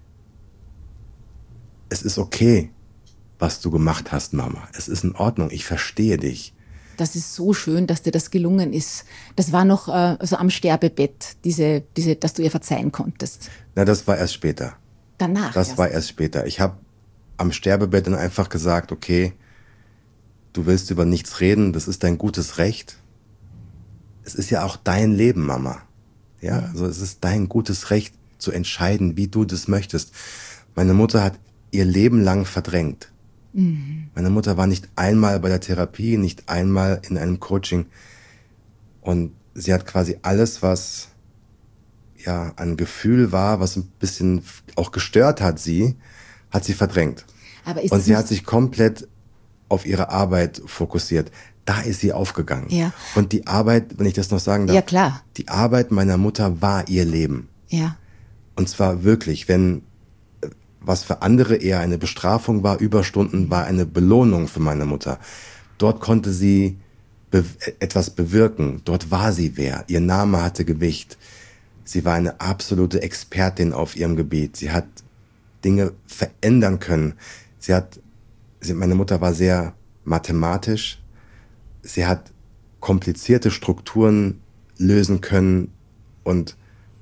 es ist okay, was du gemacht hast, Mama. Es ist in Ordnung, ich verstehe dich. Das ist so schön, dass dir das gelungen ist. Das war noch so am Sterbebett, dass du ihr verzeihen konntest. Na, das war erst später. Danach. Das war erst später. Ich habe am Sterbebett dann einfach gesagt, okay, du willst über nichts reden, das ist dein gutes Recht. Es ist ja auch dein Leben, Mama. Ja, also es ist dein gutes Recht zu entscheiden, wie du das möchtest. Meine Mutter hat ihr Leben lang verdrängt. Meine Mutter war nicht einmal bei der Therapie, nicht einmal in einem Coaching. Und sie hat quasi alles, was ja an Gefühl war, was ein bisschen auch gestört hat sie verdrängt. Aber ist Und das sie nicht- hat sich komplett auf ihre Arbeit fokussiert. Da ist sie aufgegangen. Ja. Und die Arbeit, wenn ich das noch sagen darf, Ja, klar. die Arbeit meiner Mutter war ihr Leben. Ja. Und zwar wirklich, was für andere eher eine Bestrafung war, Überstunden war eine Belohnung für meine Mutter. Dort konnte sie etwas bewirken. Dort war sie wer. Ihr Name hatte Gewicht. Sie war eine absolute Expertin auf ihrem Gebiet. Sie hat Dinge verändern können. Meine Mutter war sehr mathematisch. Sie hat komplizierte Strukturen lösen können und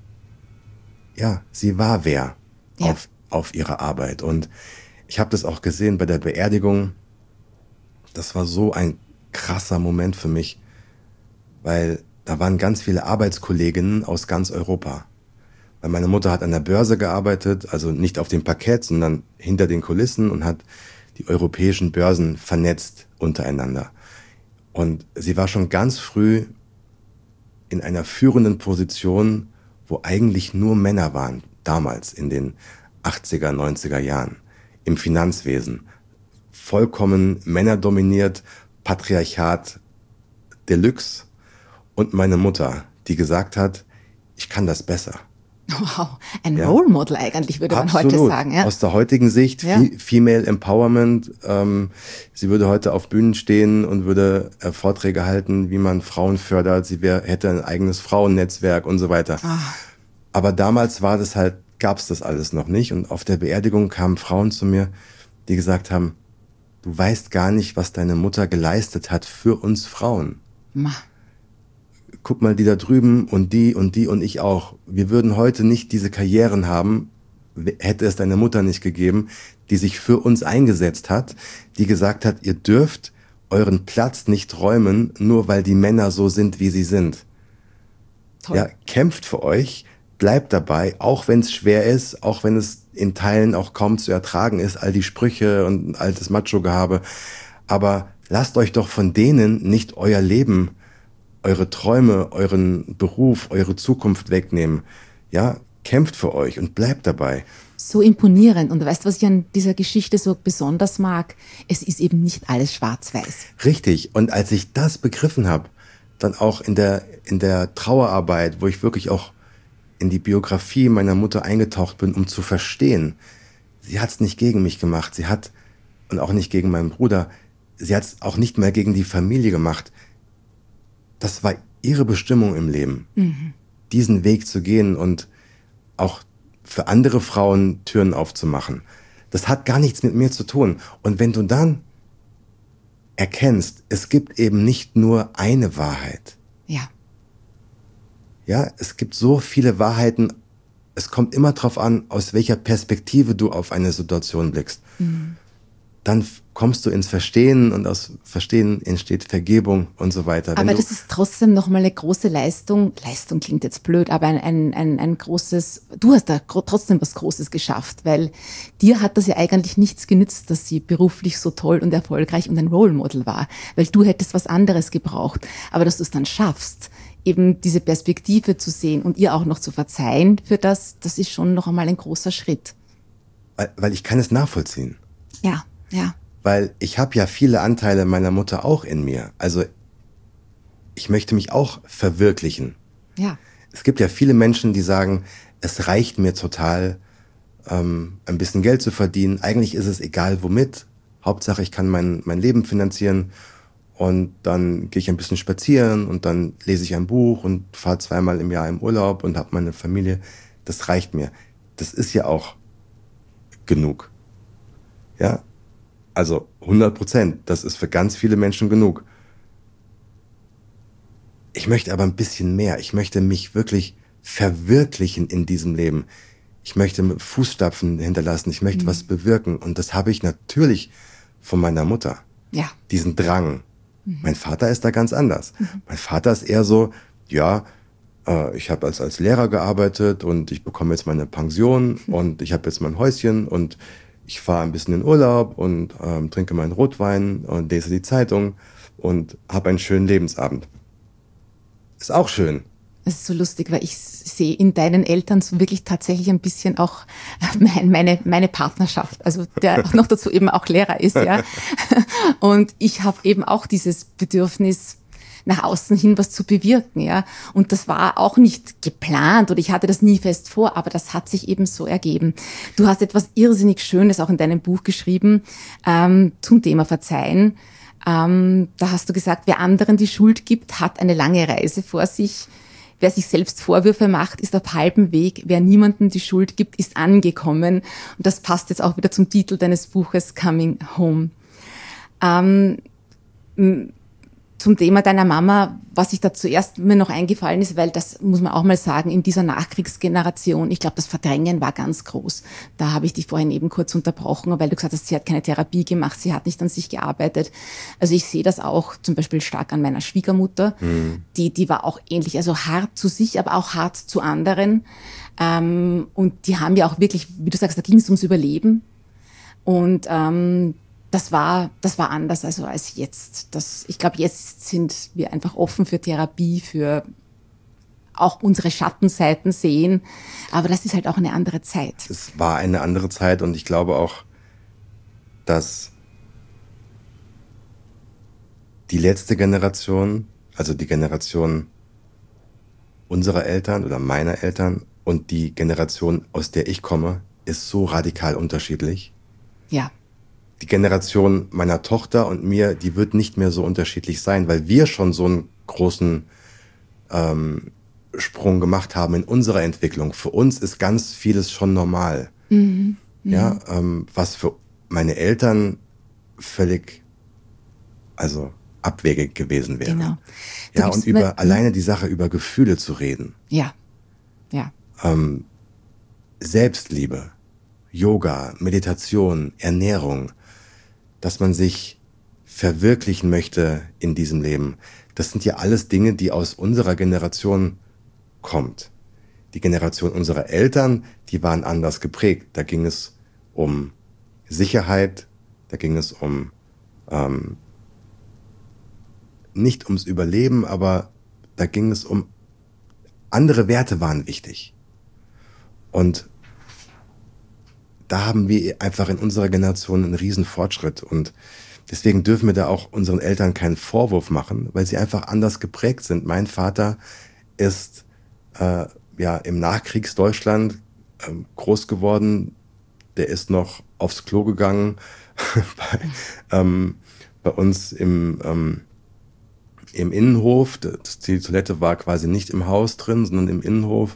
ja, sie war wer Ja. auf ihre Arbeit. Und ich habe das auch gesehen bei der Beerdigung. Das war so ein krasser Moment für mich, weil da waren ganz viele Arbeitskolleginnen aus ganz Europa. Weil meine Mutter hat an der Börse gearbeitet, also nicht auf dem Parkett, sondern hinter den Kulissen und hat die europäischen Börsen vernetzt untereinander. Und sie war schon ganz früh in einer führenden Position, wo eigentlich nur Männer waren, damals in den 80er, 90er Jahren, im Finanzwesen. Vollkommen männerdominiert, Patriarchat Deluxe und meine Mutter, die gesagt hat, ich kann das besser. Wow, ein Role Model eigentlich, würde man heute sagen. Ja. Aus der heutigen Sicht, Female Empowerment. Sie würde heute auf Bühnen stehen und würde Vorträge halten, wie man Frauen fördert. Sie hätte ein eigenes Frauennetzwerk und so weiter. Aber damals gab es das alles noch nicht. Und auf der Beerdigung kamen Frauen zu mir, die gesagt haben, du weißt gar nicht, was deine Mutter geleistet hat für uns Frauen. Guck mal, die da drüben und die und die und ich auch. Wir würden heute nicht diese Karrieren haben, hätte es deine Mutter nicht gegeben, die sich für uns eingesetzt hat, die gesagt hat, ihr dürft euren Platz nicht räumen, nur weil die Männer so sind, wie sie sind. Toll. Ja, kämpft für euch, bleibt dabei, auch wenn es schwer ist, auch wenn es in Teilen auch kaum zu ertragen ist, all die Sprüche und all das Macho-Gehabe. Aber lasst euch doch von denen nicht euer Leben, eure Träume, euren Beruf, eure Zukunft wegnehmen. Ja, kämpft für euch und bleibt dabei. So imponierend. Und weißt du, was ich an dieser Geschichte so besonders mag? Es ist eben nicht alles schwarz-weiß. Richtig. Und als ich das begriffen habe, dann auch in der Trauerarbeit, wo ich wirklich auch in die Biografie meiner Mutter eingetaucht bin, um zu verstehen, sie hat es nicht gegen mich gemacht. Und auch nicht gegen meinen Bruder. Sie hat es auch nicht mehr gegen die Familie gemacht. Das war ihre Bestimmung im Leben, diesen Weg zu gehen und auch für andere Frauen Türen aufzumachen. Das hat gar nichts mit mir zu tun. Und wenn du dann erkennst, es gibt eben nicht nur eine Wahrheit. Ja, es gibt so viele Wahrheiten. Es kommt immer darauf an, aus welcher Perspektive du auf eine Situation blickst. Dann kommst du ins Verstehen und aus Verstehen entsteht Vergebung und so weiter. Aber das ist trotzdem nochmal eine große Leistung. Leistung klingt jetzt blöd, aber ein großes, du hast da trotzdem was Großes geschafft, weil dir hat das ja eigentlich nichts genützt, dass sie beruflich so toll und erfolgreich und ein Role Model war, weil du hättest was anderes gebraucht. Aber dass du es dann schaffst, eben diese Perspektive zu sehen und ihr auch noch zu verzeihen für das ist schon noch einmal ein großer Schritt. Weil ich kann es nachvollziehen. Ja. Weil ich habe ja viele Anteile meiner Mutter auch in mir. Also ich möchte mich auch verwirklichen. Ja. Es gibt ja viele Menschen, die sagen, es reicht mir total, ein bisschen Geld zu verdienen. Eigentlich ist es egal womit. Hauptsache ich kann mein Leben finanzieren. Und dann gehe ich ein bisschen spazieren und dann lese ich ein Buch und fahre 2-mal im Jahr im Urlaub und habe meine Familie. Das reicht mir. Das ist ja auch genug. Ja, also 100%. Das ist für ganz viele Menschen genug. Ich möchte aber ein bisschen mehr. Ich möchte mich wirklich verwirklichen in diesem Leben. Ich möchte Fußstapfen hinterlassen. Ich möchte was bewirken. Und das habe ich natürlich von meiner Mutter. Ja. Diesen Drang. Mein Vater ist da ganz anders. Mein Vater ist eher so, ja, ich habe als Lehrer gearbeitet und ich bekomme jetzt meine Pension und ich habe jetzt mein Häuschen und ich fahre ein bisschen in Urlaub und trinke meinen Rotwein und lese die Zeitung und habe einen schönen Lebensabend. Ist auch schön. Es ist so lustig, weil ich sehe in deinen Eltern so wirklich tatsächlich ein bisschen auch meine Partnerschaft, also der noch dazu eben auch Lehrer ist, ja. Und ich habe eben auch dieses Bedürfnis, nach außen hin was zu bewirken, ja. Und das war auch nicht geplant oder ich hatte das nie fest vor, aber das hat sich eben so ergeben. Du hast etwas irrsinnig Schönes auch in deinem Buch geschrieben zum Thema Verzeihen. Da hast du gesagt, wer anderen die Schuld gibt, hat eine lange Reise vor sich. Wer sich selbst Vorwürfe macht, ist auf halbem Weg. Wer niemandem die Schuld gibt, ist angekommen. Und das passt jetzt auch wieder zum Titel deines Buches Coming Home. Zum Thema deiner Mama, was sich da zuerst mir noch eingefallen ist, weil das muss man auch mal sagen, in dieser Nachkriegsgeneration, ich glaube, das Verdrängen war ganz groß. Da habe ich dich vorhin eben kurz unterbrochen, weil du gesagt hast, sie hat keine Therapie gemacht, sie hat nicht an sich gearbeitet. Also ich sehe das auch zum Beispiel stark an meiner Schwiegermutter. Die war auch ähnlich, also hart zu sich, aber auch hart zu anderen. Und die haben ja auch wirklich, wie du sagst, da ging es ums Überleben. Und das war anders als jetzt. Ich glaube, jetzt sind wir einfach offen für Therapie, für auch unsere Schattenseiten sehen. Aber das ist halt auch eine andere Zeit. Es war eine andere Zeit und ich glaube auch, dass die letzte Generation Also die Generation unserer Eltern oder meiner Eltern und die Generation, aus der ich komme, ist so radikal unterschiedlich. Ja. Die Generation meiner Tochter und mir, die wird nicht mehr so unterschiedlich sein, weil wir schon so einen großen Sprung gemacht haben in unserer Entwicklung. Für uns ist ganz vieles schon normal. Mhm. Ja, was für meine Eltern völlig, also abwegig gewesen wäre. Genau. Ja, und alleine die Sache über Gefühle zu reden. Ja, ja. Selbstliebe, Yoga, Meditation, Ernährung, dass man sich verwirklichen möchte in diesem Leben. Das sind ja alles Dinge, die aus unserer Generation kommt. Die Generation unserer Eltern, die waren anders geprägt. Da ging es um Sicherheit, da ging es um nicht ums Überleben, aber da ging es um andere Werte waren wichtig. Und da haben wir einfach in unserer Generation einen riesen Fortschritt. Und deswegen dürfen wir da auch unseren Eltern keinen Vorwurf machen, weil sie einfach anders geprägt sind. Mein Vater ist im Nachkriegsdeutschland groß geworden. Der ist noch aufs Klo gegangen bei uns im Innenhof. Die Toilette war quasi nicht im Haus drin, sondern im Innenhof.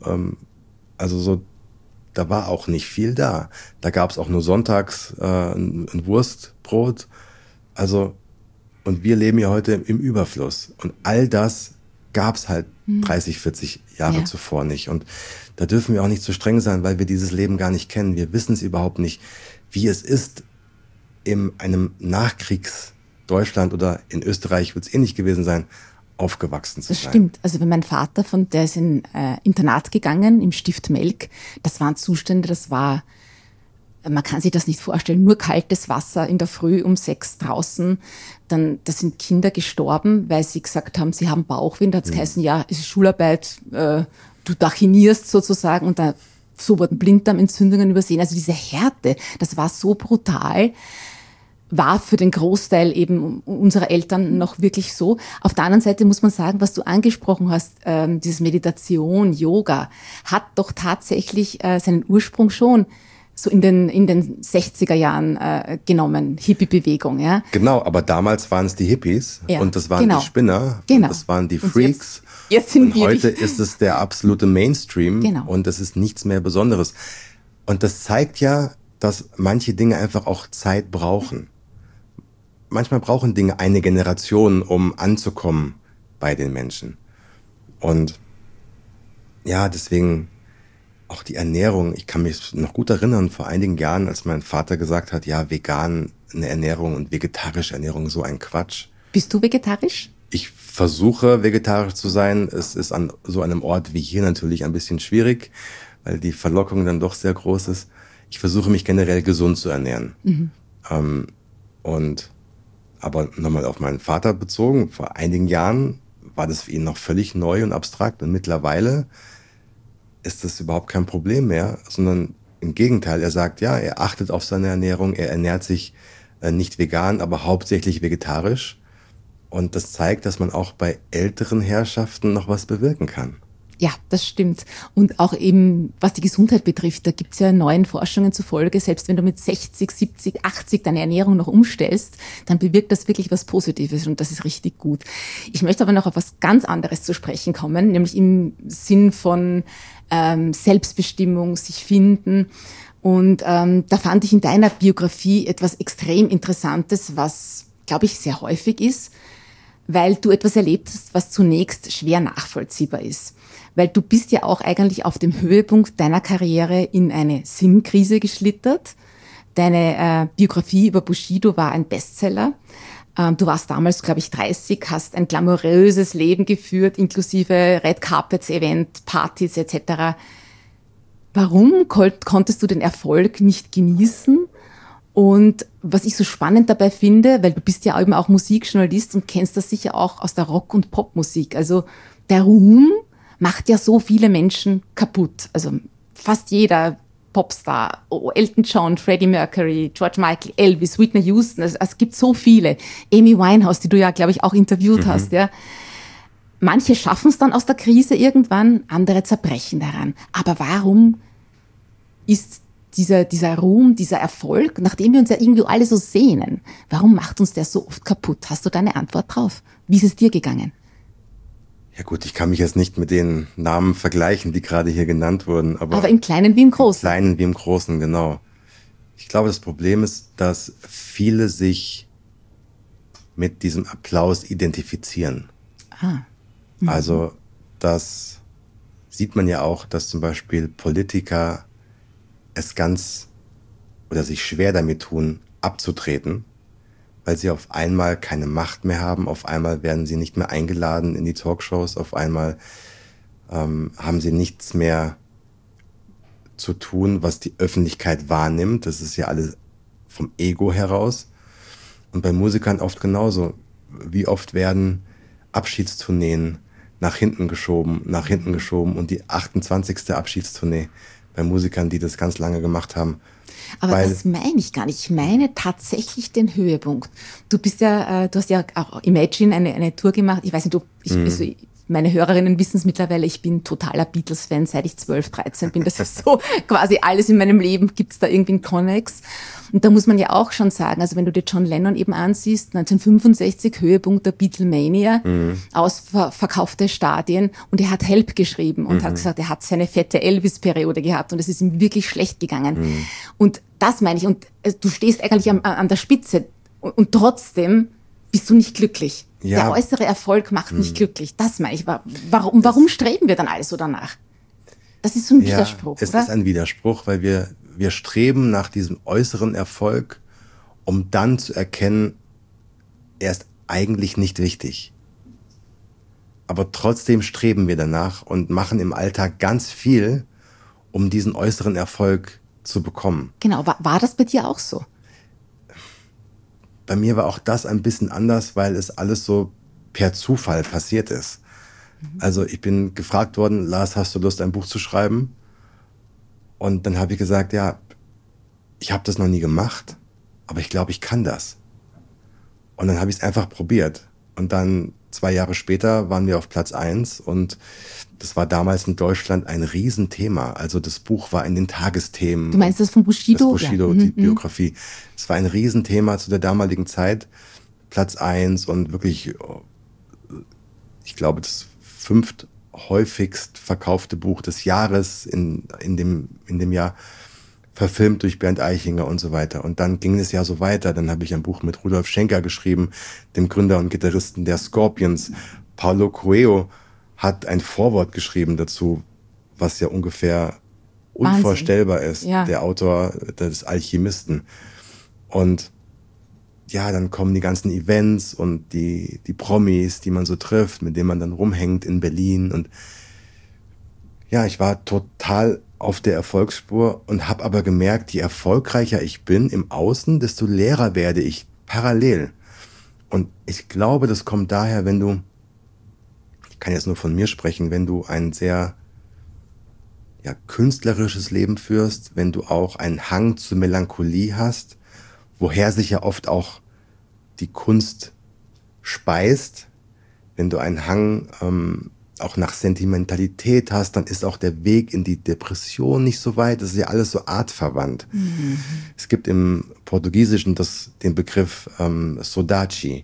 Da war auch nicht viel da. Da gab es auch nur sonntags ein Wurstbrot. Und wir leben ja heute im Überfluss. Und all das gab es halt 30, 40 Jahre zuvor nicht. Und da dürfen wir auch nicht zu streng sein, weil wir dieses Leben gar nicht kennen. Wir wissen es überhaupt nicht, wie es ist, in einem Nachkriegsdeutschland oder in Österreich wird es ähnlich gewesen sein, aufgewachsen zu sein. Das stimmt. Also wenn mein Vater, der ist in Internat gegangen, im Stift Melk, das waren Zustände, man kann sich das nicht vorstellen, nur kaltes Wasser in der Früh um 6 draußen. Da sind Kinder gestorben, weil sie gesagt haben, sie haben Bauchweh. Da hat es geheißen, ja, es ist Schularbeit, du dachinierst sozusagen. Und so wurden Blinddarmentzündungen übersehen. Also diese Härte, das war so brutal, war für den Großteil eben unserer Eltern noch wirklich so. Auf der anderen Seite muss man sagen, was du angesprochen hast, dieses Meditation, Yoga, hat doch tatsächlich seinen Ursprung schon so in den 60er Jahren genommen, Hippie-Bewegung. Ja? Genau, aber damals waren es die Hippies und das waren die Spinner und das waren die Freaks. Jetzt sind und heute ist es der absolute Mainstream und das ist nichts mehr Besonderes. Und das zeigt ja, dass manche Dinge einfach auch Zeit brauchen. Manchmal brauchen Dinge eine Generation, um anzukommen bei den Menschen. Und ja, deswegen auch die Ernährung. Ich kann mich noch gut erinnern, vor einigen Jahren, als mein Vater gesagt hat, ja, vegan eine Ernährung und vegetarische Ernährung, so ein Quatsch. Bist du vegetarisch? Ich versuche, vegetarisch zu sein. Es ist an so einem Ort wie hier natürlich ein bisschen schwierig, weil die Verlockung dann doch sehr groß ist. Ich versuche, mich generell gesund zu ernähren. Aber nochmal auf meinen Vater bezogen, vor einigen Jahren war das für ihn noch völlig neu und abstrakt. Und mittlerweile ist das überhaupt kein Problem mehr, sondern im Gegenteil. Er sagt, ja, er achtet auf seine Ernährung, er ernährt sich nicht vegan, aber hauptsächlich vegetarisch. Und das zeigt, dass man auch bei älteren Herrschaften noch was bewirken kann. Ja, das stimmt. Und auch eben, was die Gesundheit betrifft, da gibt's ja neuen Forschungen zufolge, selbst wenn du mit 60, 70, 80 deine Ernährung noch umstellst, dann bewirkt das wirklich was Positives und das ist richtig gut. Ich möchte aber noch auf was ganz anderes zu sprechen kommen, nämlich im Sinn von Selbstbestimmung, sich finden. Und da fand ich in deiner Biografie etwas extrem Interessantes, was, glaube ich, sehr häufig ist, weil du etwas erlebt hast, was zunächst schwer nachvollziehbar ist. Weil du bist ja auch eigentlich auf dem Höhepunkt deiner Karriere in eine Sinnkrise geschlittert. Deine Biografie über Bushido war ein Bestseller. Du warst damals, glaube ich, 30, hast ein glamouröses Leben geführt, inklusive Red Carpets, Event, Partys etc. Warum konntest du den Erfolg nicht genießen? Und was ich so spannend dabei finde, weil du bist ja eben auch Musikjournalist und kennst das sicher auch aus der Rock- und Popmusik. Also der Ruhm macht ja so viele Menschen kaputt. Also fast jeder Popstar, Elton John, Freddie Mercury, George Michael, Elvis, Whitney Houston, es gibt so viele. Amy Winehouse, die du ja, glaube ich, auch interviewt hast, ja. Manche schaffen es dann aus der Krise irgendwann, andere zerbrechen daran. Aber warum ist dieser Ruhm, dieser Erfolg, nachdem wir uns ja irgendwie alle so sehnen, warum macht uns der so oft kaputt? Hast du da eine Antwort drauf? Wie ist es dir gegangen? Ja gut, ich kann mich jetzt nicht mit den Namen vergleichen, die gerade hier genannt wurden. Aber im Kleinen wie im Großen. Im Kleinen wie im Großen, genau. Ich glaube, das Problem ist, dass viele sich mit diesem Applaus identifizieren. Also das sieht man ja auch, dass zum Beispiel Politiker es sich schwer damit tun, abzutreten, weil sie auf einmal keine Macht mehr haben, auf einmal werden sie nicht mehr eingeladen in die Talkshows, auf einmal haben sie nichts mehr zu tun, was die Öffentlichkeit wahrnimmt. Das ist ja alles vom Ego heraus. Und bei Musikern oft genauso. Wie oft werden Abschiedstourneen nach hinten geschoben und die 28. Abschiedstournee bei Musikern, die das ganz lange gemacht haben. Aber das meine ich gar nicht. Ich meine tatsächlich den Höhepunkt. Du hast ja auch Imagine eine Tour gemacht. Ich weiß nicht, meine Hörerinnen wissen es mittlerweile, ich bin totaler Beatles-Fan, seit ich 12, 13 bin. Das ist so quasi alles in meinem Leben, gibt's da irgendwie einen Connex. Und da muss man ja auch schon sagen, also wenn du dir John Lennon eben ansiehst, 1965 Höhepunkt der Beatlemania, ausverkaufte Stadien, und er hat Help geschrieben und hat gesagt, er hat seine fette Elvis-Periode gehabt und es ist ihm wirklich schlecht gegangen. Und das meine ich, und du stehst eigentlich an der Spitze und trotzdem bist du nicht glücklich. Ja. Der äußere Erfolg macht nicht glücklich. Das meine ich. Warum streben wir dann alle so danach? Das ist so ein Widerspruch, es ist ein Widerspruch, weil wir streben nach diesem äußeren Erfolg, um dann zu erkennen, er ist eigentlich nicht wichtig. Aber trotzdem streben wir danach und machen im Alltag ganz viel, um diesen äußeren Erfolg zu bekommen. Genau, war das bei dir auch so? Bei mir war auch das ein bisschen anders, weil es alles so per Zufall passiert ist. Also ich bin gefragt worden, Lars, hast du Lust, ein Buch zu schreiben? Und dann habe ich gesagt, ja, ich habe das noch nie gemacht, aber ich glaube, ich kann das. Und dann habe ich es einfach probiert. Und dann 2 Jahre später waren wir auf Platz 1 und das war damals in Deutschland ein Riesenthema. Also das Buch war in den Tagesthemen. Du meinst das von Bushido? Das Bushido, die Biografie. Es war ein Riesenthema zu der damaligen Zeit. Platz 1 und wirklich, ich glaube, das 5. häufigst verkaufte Buch des Jahres in dem Jahr, verfilmt durch Bernd Eichinger und so weiter. Und dann ging es ja so weiter. Dann habe ich ein Buch mit Rudolf Schenker geschrieben, dem Gründer und Gitarristen der Scorpions. Paulo Coelho hat ein Vorwort geschrieben dazu, was ja ungefähr unvorstellbar ist. Ja. Der Autor des Alchemisten. Und ja, dann kommen die ganzen Events und die Promis, die man so trifft, mit denen man dann rumhängt in Berlin. Und ja, ich war total auf der Erfolgsspur und habe aber gemerkt, je erfolgreicher ich bin im Außen, desto leerer werde ich parallel. Und ich glaube, das kommt daher, ich kann jetzt nur von mir sprechen, wenn du ein sehr künstlerisches Leben führst, wenn du auch einen Hang zur Melancholie hast, woher sich ja oft auch die Kunst speist. Wenn du einen Hang auch nach Sentimentalität hast, dann ist auch der Weg in die Depression nicht so weit. Das ist ja alles so artverwandt. Es gibt im Portugiesischen den Begriff Saudade.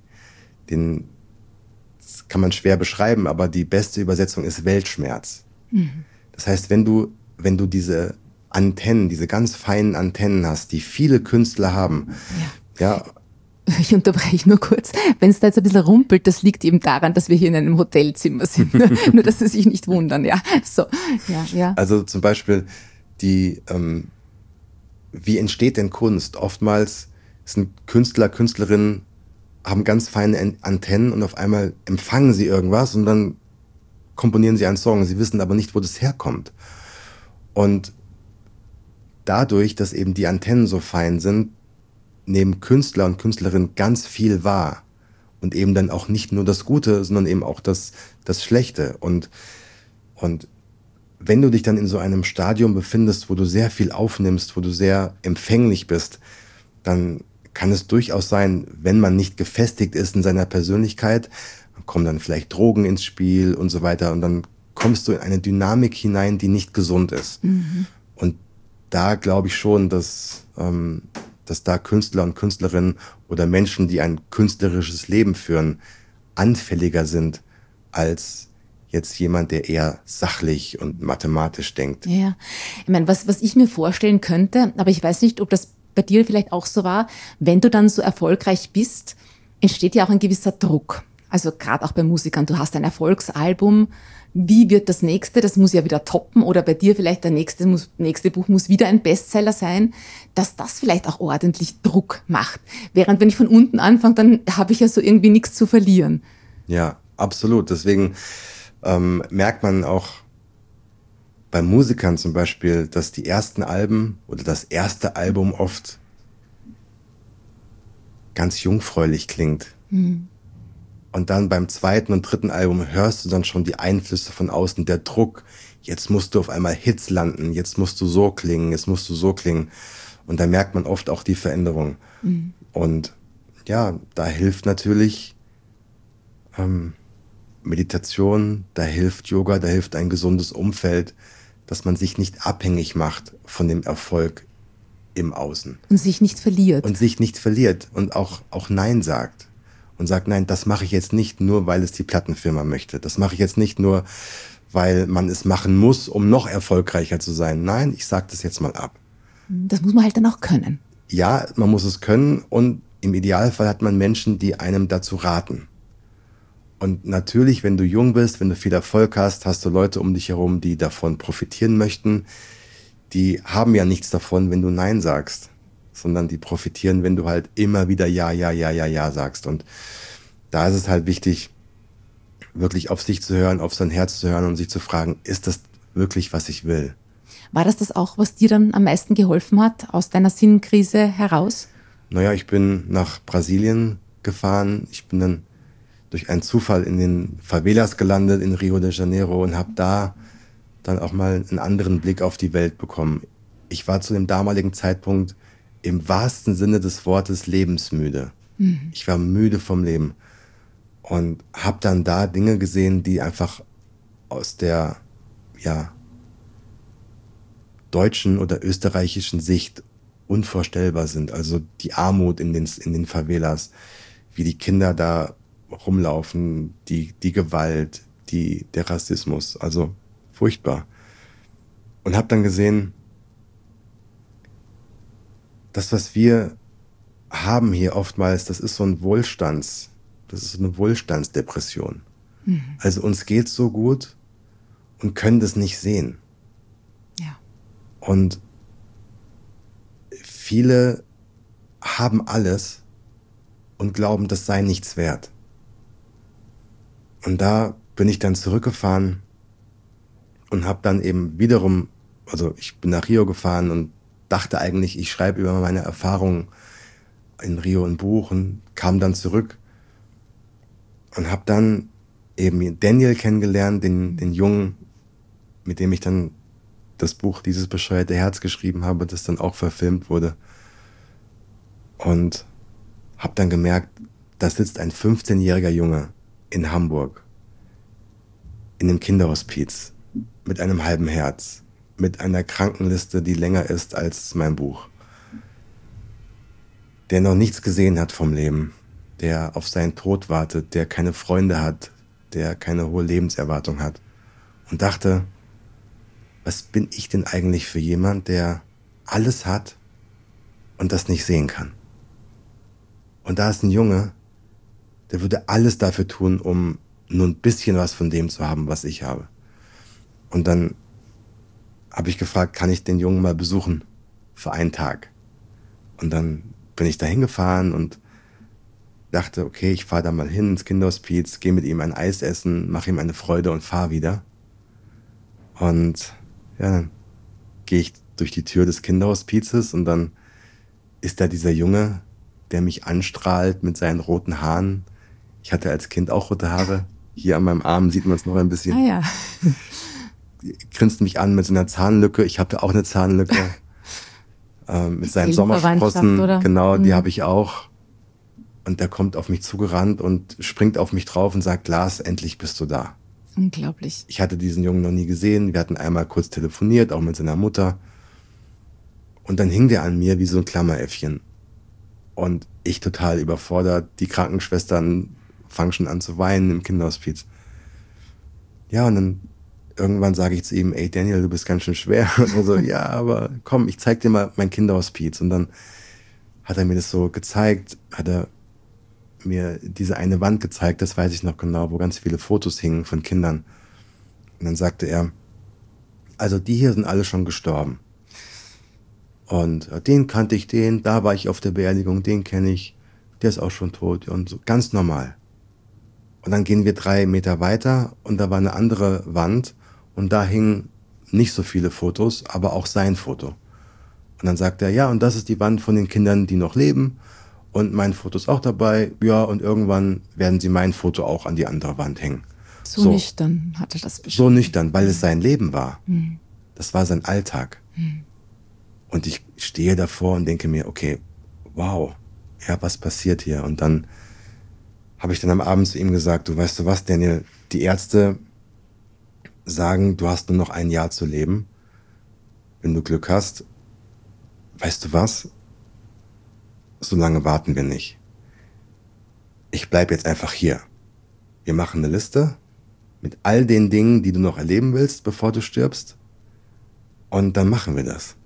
Das kann man schwer beschreiben, aber die beste Übersetzung ist Weltschmerz. Das heißt, wenn du diese Antennen, diese ganz feinen Antennen hast, die viele Künstler haben, ja. Ich unterbreche nur kurz. Wenn es da jetzt ein bisschen rumpelt, das liegt eben daran, dass wir hier in einem Hotelzimmer sind. Nur, dass Sie sich nicht wundern, ja. So, ja. Also zum Beispiel wie entsteht denn Kunst? Oftmals sind Künstler, Künstlerinnen, haben ganz feine Antennen und auf einmal empfangen sie irgendwas und dann komponieren sie einen Song. Sie wissen aber nicht, wo das herkommt. Und dadurch, dass eben die Antennen so fein sind, nehmen Künstler und Künstlerinnen ganz viel wahr. Und eben dann auch nicht nur das Gute, sondern eben auch das Schlechte. Und wenn du dich dann in so einem Stadium befindest, wo du sehr viel aufnimmst, wo du sehr empfänglich bist, dann kann es durchaus sein, wenn man nicht gefestigt ist in seiner Persönlichkeit, kommen dann vielleicht Drogen ins Spiel und so weiter und dann kommst du in eine Dynamik hinein, die nicht gesund ist. Und da glaube ich schon, dass da Künstler und Künstlerinnen oder Menschen, die ein künstlerisches Leben führen, anfälliger sind als jetzt jemand, der eher sachlich und mathematisch denkt. Ja, ich meine, was ich mir vorstellen könnte, aber ich weiß nicht, ob das bei dir vielleicht auch so war, wenn du dann so erfolgreich bist, entsteht ja auch ein gewisser Druck. Also gerade auch bei Musikern, du hast ein Erfolgsalbum, wie wird das nächste, das muss ja wieder toppen oder bei dir vielleicht der nächste Buch muss wieder ein Bestseller sein, dass das vielleicht auch ordentlich Druck macht. Während wenn ich von unten anfange, dann habe ich ja so irgendwie nichts zu verlieren. Ja, absolut. Deswegen merkt man auch bei Musikern zum Beispiel, dass die ersten Alben oder das erste Album oft ganz jungfräulich klingt. Und dann beim zweiten und dritten Album hörst du dann schon die Einflüsse von außen, der Druck. Jetzt musst du auf einmal Hits landen, jetzt musst du so klingen, jetzt musst du so klingen. Und da merkt man oft auch die Veränderung. Und ja, da hilft natürlich Meditation, da hilft Yoga, da hilft ein gesundes Umfeld, dass man sich nicht abhängig macht von dem Erfolg im Außen. Und sich nicht verliert. Und sich nicht verliert und auch Nein sagt. Und sagt, nein, das mache ich jetzt nicht nur, weil es die Plattenfirma möchte. Das mache ich jetzt nicht nur, weil man es machen muss, um noch erfolgreicher zu sein. Nein, ich sage das jetzt mal ab. Das muss man halt dann auch können. Ja, man muss es können und im Idealfall hat man Menschen, die einem dazu raten. Und natürlich, wenn du jung bist, wenn du viel Erfolg hast, hast du Leute um dich herum, die davon profitieren möchten. Die haben ja nichts davon, wenn du Nein sagst, sondern die profitieren, wenn du halt immer wieder Ja sagst. Und da ist es halt wichtig, wirklich auf sich zu hören, auf sein Herz zu hören und sich zu fragen, ist das wirklich, was ich will? War das auch, was dir dann am meisten geholfen hat, aus deiner Sinnkrise heraus? Naja, ich bin nach Brasilien gefahren. Ich bin dann durch einen Zufall in den Favelas gelandet in Rio de Janeiro und habe da dann auch mal einen anderen Blick auf die Welt bekommen. Ich war zu dem damaligen Zeitpunkt im wahrsten Sinne des Wortes lebensmüde. Ich war müde vom Leben und habe dann da Dinge gesehen, die einfach aus der deutschen oder österreichischen Sicht unvorstellbar sind. Also die Armut in den Favelas, wie die Kinder da rumlaufen, die Gewalt, der Rassismus, also furchtbar. Und habe dann gesehen, das, was wir haben hier oftmals, das ist so eine Wohlstandsdepression. Also uns geht's so gut und können das nicht sehen. Ja. Und viele haben alles und glauben, das sei nichts wert. Und da bin ich dann zurückgefahren und habe dann eben wiederum, also ich bin nach Rio gefahren und dachte eigentlich, ich schreibe über meine Erfahrungen in Rio ein Buch und kam dann zurück und habe dann eben Daniel kennengelernt, den Jungen, mit dem ich dann das Buch Dieses bescheuerte Herz geschrieben habe, das dann auch verfilmt wurde. Und habe dann gemerkt, da sitzt ein 15-jähriger Junge in Hamburg in einem Kinderhospiz mit einem halben Herz, mit einer Krankenliste, die länger ist als mein Buch, der noch nichts gesehen hat vom Leben, der auf seinen Tod wartet, der keine Freunde hat, der keine hohe Lebenserwartung hat und dachte, was bin ich denn eigentlich für jemand, der alles hat und das nicht sehen kann? Und da ist ein Junge, der würde alles dafür tun, um nur ein bisschen was von dem zu haben, was ich habe. Und dann habe ich gefragt, kann ich den Jungen mal besuchen für einen Tag? Und dann bin ich da hingefahren und dachte, okay, ich fahre da mal hin ins Kinderhospiz, gehe mit ihm ein Eis essen, mache ihm eine Freude und fahre wieder. Und ja, dann gehe ich durch die Tür des Kinderhospizes und dann ist da dieser Junge, der mich anstrahlt mit seinen roten Haaren. Ich hatte als Kind auch rote Haare. Hier an meinem Arm sieht man es noch ein bisschen. Ah ja. grinst mich an mit so einer Zahnlücke. Ich habe ja auch eine Zahnlücke. Mit seinen Sommersprossen, genau, die habe ich auch. Und der kommt auf mich zugerannt und springt auf mich drauf und sagt, Lars, endlich bist du da. Unglaublich. Ich hatte diesen Jungen noch nie gesehen. Wir hatten einmal kurz telefoniert, auch mit seiner Mutter. Und dann hing der an mir wie so ein Klammeräffchen. Und ich total überfordert. Die Krankenschwestern fangen schon an zu weinen im Kinderhospiz. Ja, und dann irgendwann sage ich zu ihm, ey Daniel, du bist ganz schön schwer. Und er so, ja, aber komm, ich zeig dir mal mein Kinderhospiz. Und dann hat er mir das so gezeigt, hat er mir diese eine Wand gezeigt, das weiß ich noch genau, wo ganz viele Fotos hingen von Kindern. Und dann sagte er, also die hier sind alle schon gestorben. Und den kannte ich, da war ich auf der Beerdigung, den kenne ich, der ist auch schon tot und so, ganz normal. Und dann gehen wir 3 Meter weiter und da war eine andere Wand und da hingen nicht so viele Fotos, aber auch sein Foto. Und dann sagt er, ja, und das ist die Wand von den Kindern, die noch leben und mein Foto ist auch dabei, ja, und irgendwann werden sie mein Foto auch an die andere Wand hängen. So nüchtern hat er das beschrieben. So nüchtern, weil es sein Leben war. Das war sein Alltag. Und ich stehe davor und denke mir, okay, wow, ja, was passiert hier? Und dann habe ich dann am Abend zu ihm gesagt, du weißt du was, Daniel, die Ärzte sagen, du hast nur noch 1 Jahr zu leben. Wenn du Glück hast, weißt du was? So lange warten wir nicht. Ich bleib jetzt einfach hier. Wir machen eine Liste mit all den Dingen, die du noch erleben willst, bevor du stirbst. Und dann machen wir das.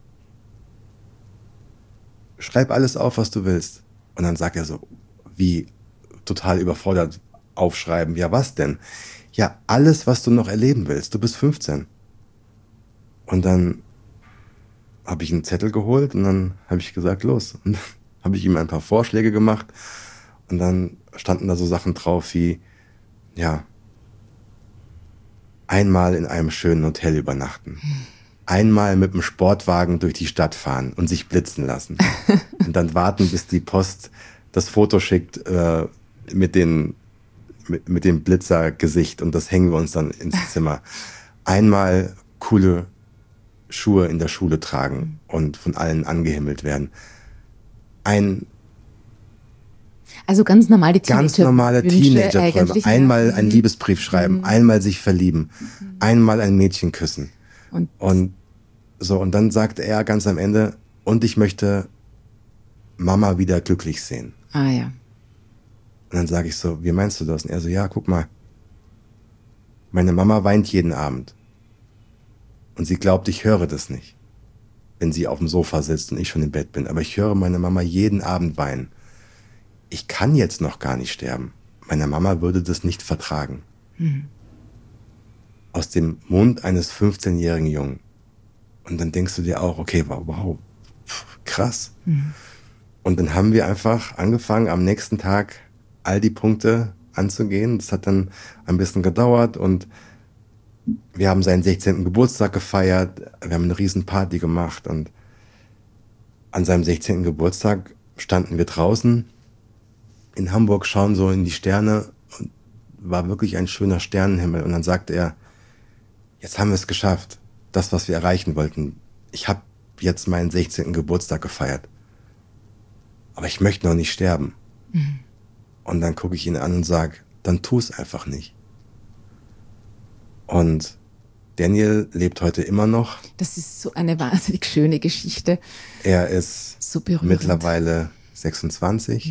Schreib alles auf, was du willst. Und dann sagt er so, wie total überfordert aufschreiben. Ja, was denn? Ja, alles, was du noch erleben willst. Du bist 15. Und dann habe ich einen Zettel geholt und dann habe ich gesagt, los. Und dann habe ich ihm ein paar Vorschläge gemacht. Und dann standen da so Sachen drauf wie, ja, einmal in einem schönen Hotel übernachten. Einmal mit dem Sportwagen durch die Stadt fahren und sich blitzen lassen. Und dann warten, bis die Post das Foto schickt mit dem Blitzergesicht und das hängen wir uns dann ins Zimmer. Einmal coole Schuhe in der Schule tragen und von allen angehimmelt werden. Also ganz normale Teenager-Träume. Einmal einen Liebesbrief schreiben, einmal sich verlieben, einmal ein Mädchen küssen. Und dann sagte er ganz am Ende, und ich möchte Mama wieder glücklich sehen. Ah ja. Und dann sage ich so, wie meinst du das? Und er so, ja, guck mal. Meine Mama weint jeden Abend. Und sie glaubt, ich höre das nicht, wenn sie auf dem Sofa sitzt und ich schon im Bett bin. Aber ich höre meine Mama jeden Abend weinen. Ich kann jetzt noch gar nicht sterben. Meine Mama würde das nicht vertragen. Aus dem Mund eines 15-jährigen Jungen. Und dann denkst du dir auch, okay, wow, krass. Und dann haben wir einfach angefangen, am nächsten Tag all die Punkte anzugehen. Das hat dann ein bisschen gedauert und wir haben seinen 16. Geburtstag gefeiert. Wir haben eine riesen Party gemacht und an seinem 16. Geburtstag standen wir draußen in Hamburg, schauen so in die Sterne und war wirklich ein schöner Sternenhimmel. Und dann sagte er, jetzt haben wir es geschafft, das, was wir erreichen wollten. Ich habe jetzt meinen 16. Geburtstag gefeiert. Aber ich möchte noch nicht sterben. Und dann gucke ich ihn an und sage, dann tu es einfach nicht. Und Daniel lebt heute immer noch. Das ist so eine wahnsinnig schöne Geschichte. Er ist so mittlerweile 26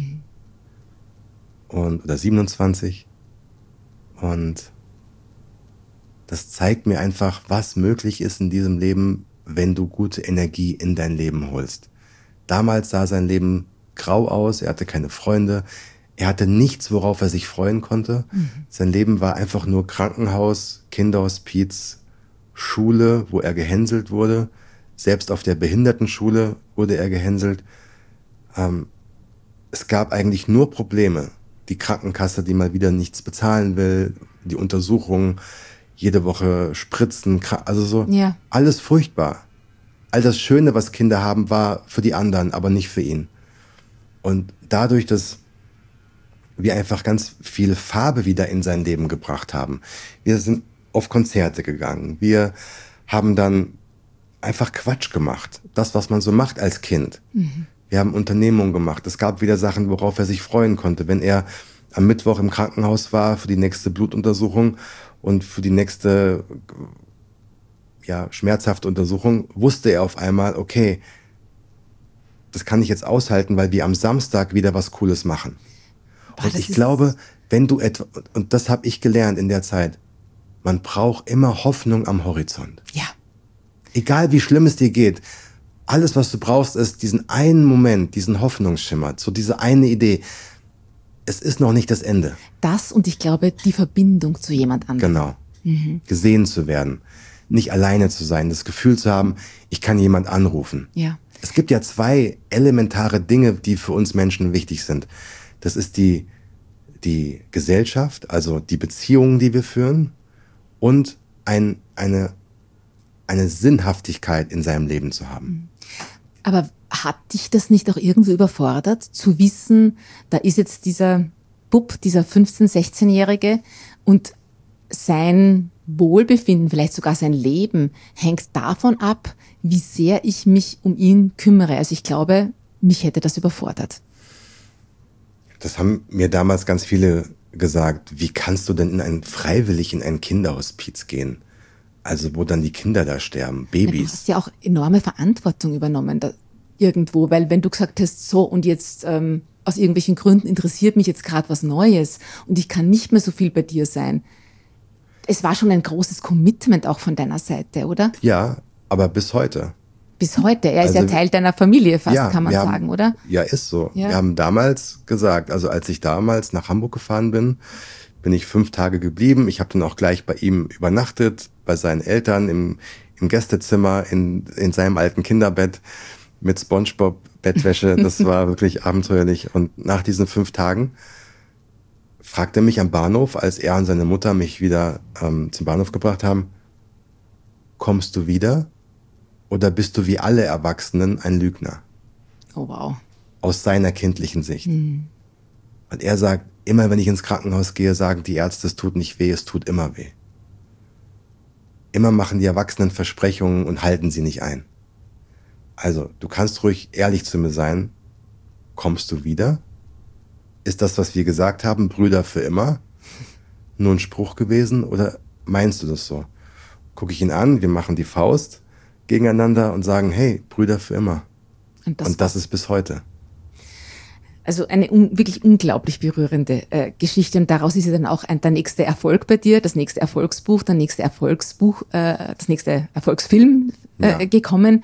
oder 27. Und das zeigt mir einfach, was möglich ist in diesem Leben, wenn du gute Energie in dein Leben holst. Damals sah sein Leben grau aus, er hatte keine Freunde, er hatte nichts, worauf er sich freuen konnte. Sein Leben war einfach nur Krankenhaus, Kinderhospiz, Schule, wo er gehänselt wurde. Selbst auf der Behindertenschule wurde er gehänselt. Es gab eigentlich nur Probleme. Die Krankenkasse, die mal wieder nichts bezahlen will, die Untersuchungen, jede Woche Spritzen, also so, alles furchtbar. All das Schöne, was Kinder haben, war für die anderen, aber nicht für ihn. Und dadurch, dass wir einfach ganz viel Farbe wieder in sein Leben gebracht haben. Wir sind auf Konzerte gegangen. Wir haben dann einfach Quatsch gemacht. Das, was man so macht als Kind. Wir haben Unternehmungen gemacht. Es gab wieder Sachen, worauf er sich freuen konnte. Wenn er am Mittwoch im Krankenhaus war für die nächste Blutuntersuchung und für die nächste schmerzhafte Untersuchung, wusste er auf einmal, okay, das kann ich jetzt aushalten, weil wir am Samstag wieder was Cooles machen. Und ich glaube, wenn du und das habe ich gelernt in der Zeit, man braucht immer Hoffnung am Horizont. Ja. Egal wie schlimm es dir geht, alles, was du brauchst, ist diesen einen Moment, diesen Hoffnungsschimmer, so diese eine Idee. Es ist noch nicht das Ende. Das und ich glaube, die Verbindung zu jemand anderem. Genau. Gesehen zu werden, nicht alleine zu sein, das Gefühl zu haben, ich kann jemand anrufen. Ja. Es gibt ja 2 elementare Dinge, die für uns Menschen wichtig sind. Das ist die Gesellschaft, also die Beziehungen, die wir führen und eine Sinnhaftigkeit in seinem Leben zu haben. Aber hat dich das nicht auch irgendwo überfordert, zu wissen, da ist jetzt dieser Bub, dieser 15-, 16-Jährige und sein Wohlbefinden, vielleicht sogar sein Leben, hängt davon ab, wie sehr ich mich um ihn kümmere. Also ich glaube, mich hätte das überfordert. Das haben mir damals ganz viele gesagt. Wie kannst du denn freiwillig in ein Kinderhospiz gehen? Also wo dann die Kinder da sterben, Babys. Du hast ja auch enorme Verantwortung übernommen irgendwo, weil wenn du gesagt hast, so und jetzt aus irgendwelchen Gründen interessiert mich jetzt gerade was Neues und ich kann nicht mehr so viel bei dir sein. Es war schon ein großes Commitment auch von deiner Seite, oder? Ja, aber bis heute. Bis heute. Er ist ja Teil deiner Familie fast, kann man sagen, oder? Ja, ist so. Ja. Wir haben damals gesagt, also als ich damals nach Hamburg gefahren bin, bin ich 5 Tage geblieben. Ich habe dann auch gleich bei ihm übernachtet, bei seinen Eltern im Gästezimmer, in seinem alten Kinderbett mit SpongeBob-Bettwäsche. Das war wirklich abenteuerlich. Und nach diesen 5 Tagen fragte er mich am Bahnhof, als er und seine Mutter mich wieder zum Bahnhof gebracht haben, kommst du wieder oder bist du wie alle Erwachsenen ein Lügner? Oh wow. Aus seiner kindlichen Sicht. Und er sagt, immer wenn ich ins Krankenhaus gehe, sagen die Ärzte, es tut nicht weh, es tut immer weh. Immer machen die Erwachsenen Versprechungen und halten sie nicht ein. Also, du kannst ruhig ehrlich zu mir sein. Kommst du wieder? Ist das, was wir gesagt haben, Brüder für immer, nur ein Spruch gewesen oder meinst du das so? Gucke ich ihn an, wir machen die Faust gegeneinander und sagen, hey, Brüder für immer. Und das ist bis heute. Also eine wirklich unglaublich berührende Geschichte und daraus ist ja dann auch der nächste Erfolg bei dir, das nächste Erfolgsbuch, das nächste Erfolgsfilm gekommen.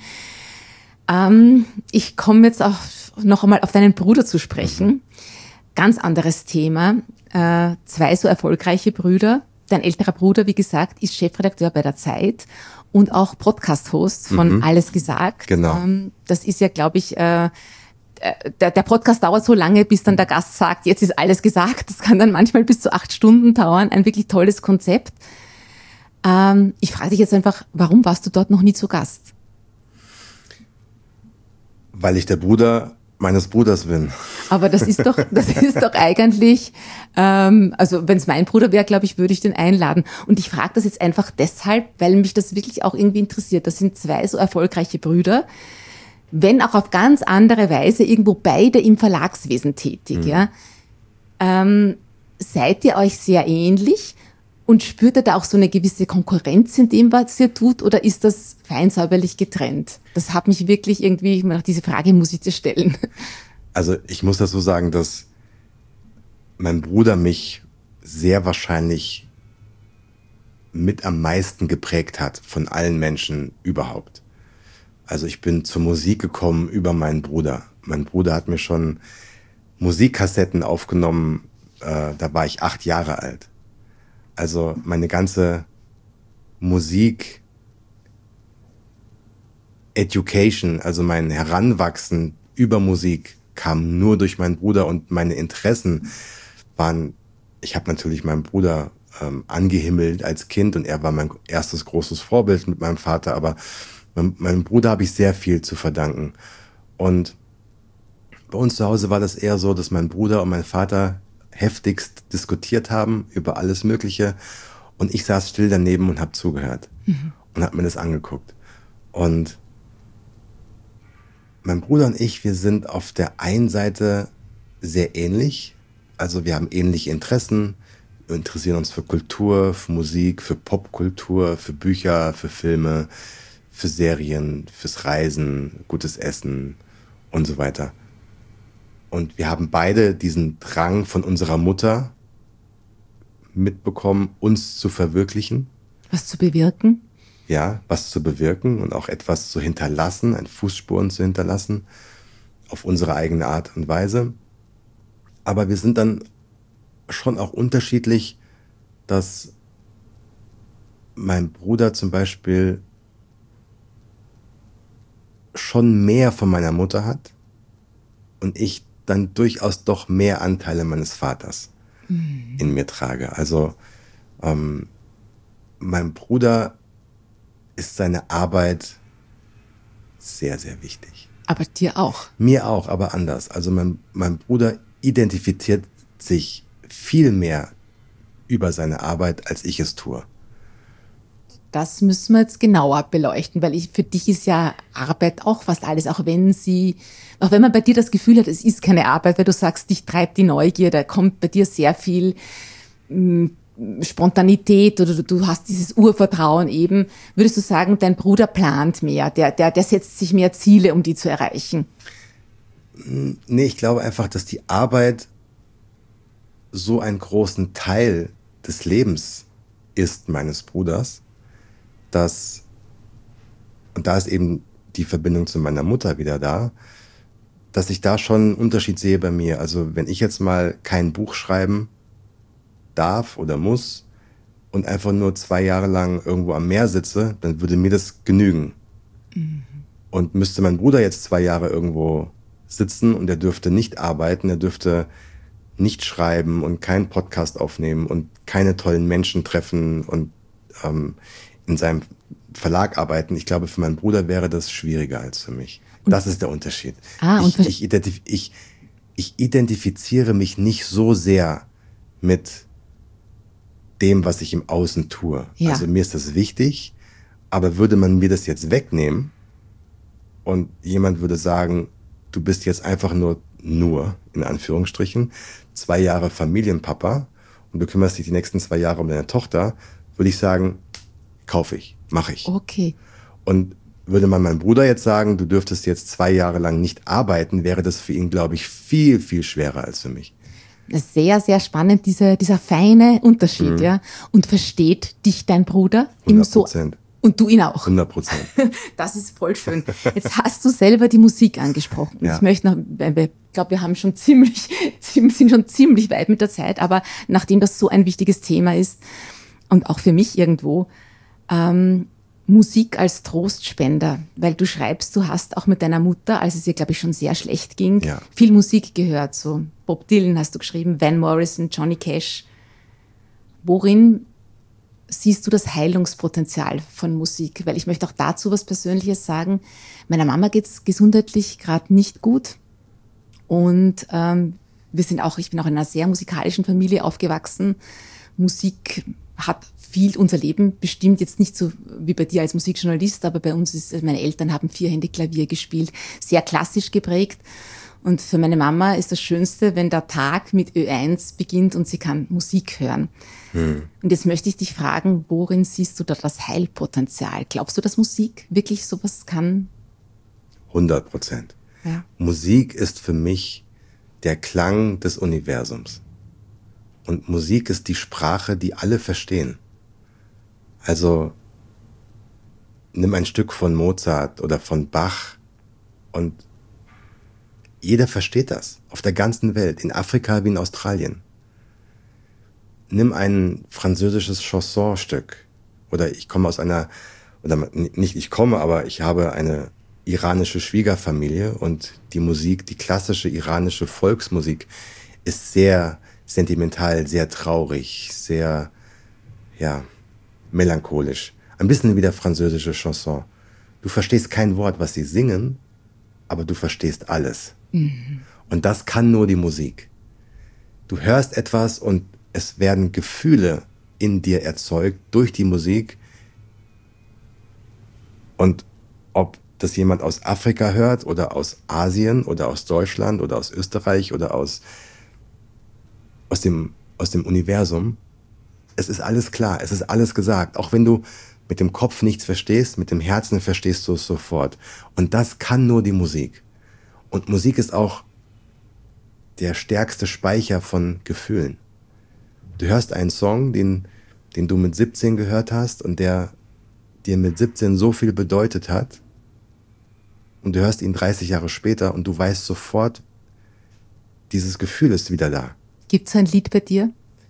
Ich komme jetzt auch noch einmal auf deinen Bruder zu sprechen. Ganz anderes Thema. 2 so erfolgreiche Brüder. Dein älterer Bruder, wie gesagt, ist Chefredakteur bei der Zeit und auch Podcast-Host von Alles gesagt. Genau. Das ist ja, glaube ich, der Podcast dauert so lange, bis dann der Gast sagt, jetzt ist alles gesagt. Das kann dann manchmal bis zu 8 Stunden dauern. Ein wirklich tolles Konzept. Ich frage dich jetzt einfach, warum warst du dort noch nie zu Gast? Weil ich der Bruder meines Bruders bin. Aber das ist doch eigentlich, also wenn es mein Bruder wäre, glaube ich, würde ich den einladen. Und ich frage das jetzt einfach deshalb, weil mich das wirklich auch irgendwie interessiert. Das sind 2 so erfolgreiche Brüder, wenn auch auf ganz andere Weise, irgendwo beide im Verlagswesen tätig. Ja. Seid ihr euch sehr ähnlich und spürt ihr da auch so eine gewisse Konkurrenz in dem, was ihr tut, oder ist das fein säuberlich getrennt? Das hat mich wirklich irgendwie, diese Frage muss ich dir stellen. Also ich muss dazu sagen, dass mein Bruder mich sehr wahrscheinlich mit am meisten geprägt hat von allen Menschen überhaupt. Also ich bin zur Musik gekommen über meinen Bruder. Mein Bruder hat mir schon Musikkassetten aufgenommen, da war ich 8 Jahre alt. Also meine ganze Musik Education, also mein Heranwachsen über Musik kam nur durch meinen Bruder und meine Interessen waren, ich habe natürlich meinen Bruder angehimmelt als Kind und er war mein erstes großes Vorbild mit meinem Vater, aber meinem Bruder habe ich sehr viel zu verdanken. Und bei uns zu Hause war das eher so, dass mein Bruder und mein Vater heftigst diskutiert haben über alles Mögliche Und ich saß still daneben und habe zugehört und habe mir das angeguckt. Und mein Bruder und ich, wir sind auf der einen Seite sehr ähnlich. Also wir haben ähnliche Interessen. Wir interessieren uns für Kultur, für Musik, für Popkultur, für Bücher, für Filme, für Serien, fürs Reisen, gutes Essen und so weiter. Und wir haben beide diesen Drang von unserer Mutter mitbekommen, uns zu verwirklichen. Was zu bewirken? Ja, was zu bewirken und auch etwas zu hinterlassen, Fußspuren zu hinterlassen, auf unsere eigene Art und Weise. Aber wir sind dann schon auch unterschiedlich, dass mein Bruder zum Beispiel schon mehr von meiner Mutter hat und ich dann durchaus doch mehr Anteile meines Vaters in mir trage. Also mein Bruder ist seine Arbeit sehr, sehr wichtig. Aber dir auch? Mir auch, aber anders. Also mein Bruder identifiziert sich viel mehr über seine Arbeit, als ich es tue. Das müssen wir jetzt genauer beleuchten, weil für dich ist ja Arbeit auch fast alles, auch wenn man bei dir das Gefühl hat, es ist keine Arbeit, weil du sagst, dich treibt die Neugier, da kommt bei dir sehr viel Spontanität oder du hast dieses Urvertrauen eben. Würdest du sagen, dein Bruder plant mehr, der setzt sich mehr Ziele, um die zu erreichen? Nee, ich glaube einfach, dass die Arbeit so einen großen Teil des Lebens ist meines Bruders, und da ist eben die Verbindung zu meiner Mutter wieder da, dass ich da schon einen Unterschied sehe bei mir. Also wenn ich jetzt mal kein Buch schreiben darf oder muss und einfach nur 2 Jahre lang irgendwo am Meer sitze, dann würde mir das genügen. Und müsste mein Bruder jetzt 2 Jahre irgendwo sitzen und er dürfte nicht arbeiten, er dürfte nicht schreiben und keinen Podcast aufnehmen und keine tollen Menschen treffen und in seinem Verlag arbeiten. Ich glaube, für meinen Bruder wäre das schwieriger als für mich. Das ist der Unterschied. Ich identifiziere mich nicht so sehr mit dem, was ich im Außen tue. Ja. Also mir ist das wichtig, aber würde man mir das jetzt wegnehmen und jemand würde sagen, du bist jetzt einfach nur, in Anführungsstrichen, 2 Jahre Familienpapa und du kümmerst dich die nächsten 2 Jahre um deine Tochter, würde ich sagen, kaufe ich, mache ich. Okay. Und würde man meinem Bruder jetzt sagen, du dürftest jetzt 2 Jahre lang nicht arbeiten, wäre das für ihn, glaube ich, viel, viel schwerer als für mich. Sehr, sehr spannend, dieser feine Unterschied, ja. Und versteht dich dein Bruder? 100%. Und du ihn auch? 100%. Das ist voll schön. Jetzt hast du selber die Musik angesprochen. Ja. Ich möchte noch, ich glaube, wir haben sind schon ziemlich weit mit der Zeit, aber nachdem das so ein wichtiges Thema ist und auch für mich irgendwo, Musik als Trostspender, weil du schreibst, du hast auch mit deiner Mutter, als es ihr, glaube ich, schon sehr schlecht ging, Ja. viel Musik gehört. So Bob Dylan hast du geschrieben, Van Morrison, Johnny Cash. Worin siehst du das Heilungspotenzial von Musik? Weil ich möchte auch dazu was Persönliches sagen. Meiner Mama geht's gesundheitlich gerade nicht gut. Und ich bin auch in einer sehr musikalischen Familie aufgewachsen. Musik hat viel unser Leben bestimmt, jetzt nicht so wie bei dir als Musikjournalist, aber bei uns meine Eltern haben vierhändig Klavier gespielt, sehr klassisch geprägt. Und für meine Mama ist das Schönste, wenn der Tag mit Ö1 beginnt und sie kann Musik hören. Und jetzt möchte ich dich fragen, worin siehst du da das Heilpotenzial? Glaubst du, dass Musik wirklich sowas kann? 100%. Ja. Musik ist für mich der Klang des Universums. Und Musik ist die Sprache, die alle verstehen. Also nimm ein Stück von Mozart oder von Bach und jeder versteht das. Auf der ganzen Welt, in Afrika wie in Australien. Nimm ein französisches Chansonstück. Oder ich habe eine iranische Schwiegerfamilie und die Musik, die klassische iranische Volksmusik ist sehr sentimental, sehr traurig, sehr, melancholisch. Ein bisschen wie der französische Chanson. Du verstehst kein Wort, was sie singen, aber du verstehst alles. Und das kann nur die Musik. Du hörst etwas und es werden Gefühle in dir erzeugt durch die Musik. Und ob das jemand aus Afrika hört oder aus Asien oder aus Deutschland oder aus Österreich oder aus dem Universum, es ist alles klar, es ist alles gesagt. Auch wenn du mit dem Kopf nichts verstehst, mit dem Herzen verstehst du es sofort. Und das kann nur die Musik. Und Musik ist auch der stärkste Speicher von Gefühlen. Du hörst einen Song, den du mit 17 gehört hast und der dir mit 17 so viel bedeutet hat, und du hörst ihn 30 Jahre später und du weißt sofort, dieses Gefühl ist wieder da. Gibt es ein Lied bei dir?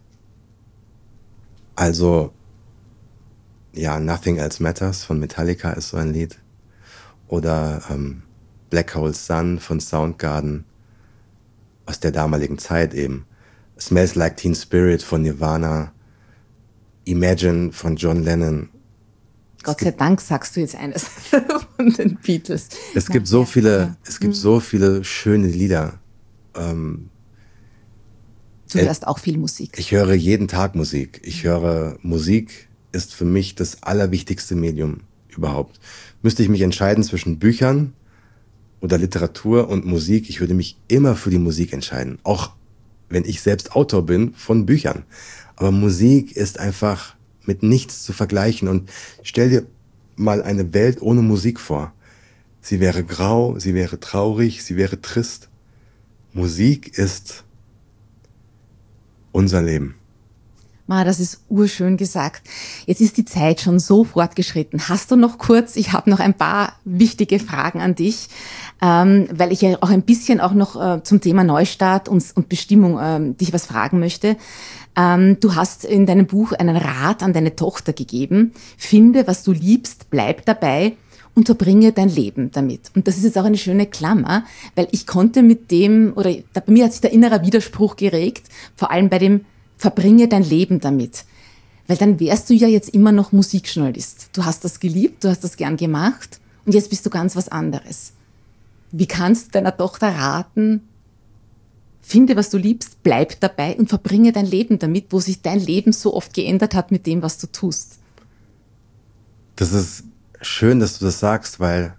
Also, ja, Nothing Else Matters von Metallica ist so ein Lied. Oder Black Hole Sun von Soundgarden aus der damaligen Zeit eben. Smells Like Teen Spirit von Nirvana. Imagine von John Lennon. Gott sei Dank sagst du jetzt eines von den Beatles. Es gibt so viele schöne Lieder. Du hörst auch viel Musik. Ich höre jeden Tag Musik. Musik ist für mich das allerwichtigste Medium überhaupt. Müsste ich mich entscheiden zwischen Büchern oder Literatur und Musik, ich würde mich immer für die Musik entscheiden. Auch wenn ich selbst Autor bin von Büchern. Aber Musik ist einfach mit nichts zu vergleichen. Und stell dir mal eine Welt ohne Musik vor. Sie wäre grau, sie wäre traurig, sie wäre trist. Musik ist unser Leben. Das ist urschön gesagt. Jetzt ist die Zeit schon so fortgeschritten. Hast du noch kurz, ich habe noch ein paar wichtige Fragen an dich, weil ich ja auch ein bisschen auch noch zum Thema Neustart und Bestimmung dich was fragen möchte. Du hast in deinem Buch einen Rat an deine Tochter gegeben. Finde, was du liebst, bleib dabei und verbringe dein Leben damit. Und das ist jetzt auch eine schöne Klammer, weil ich konnte mit dem, oder bei mir hat sich der innere Widerspruch geregt, vor allem bei dem verbringe dein Leben damit. Weil dann wärst du ja jetzt immer noch Musikjournalist. Du hast das geliebt, du hast das gern gemacht und jetzt bist du ganz was anderes. Wie kannst du deiner Tochter raten, finde, was du liebst, bleib dabei und verbringe dein Leben damit, wo sich dein Leben so oft geändert hat mit dem, was du tust? Das ist schön, dass du das sagst, weil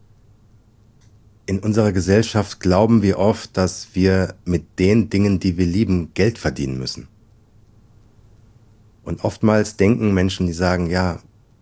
in unserer Gesellschaft glauben wir oft, dass wir mit den Dingen, die wir lieben, Geld verdienen müssen. Und oftmals denken Menschen, die sagen, ja,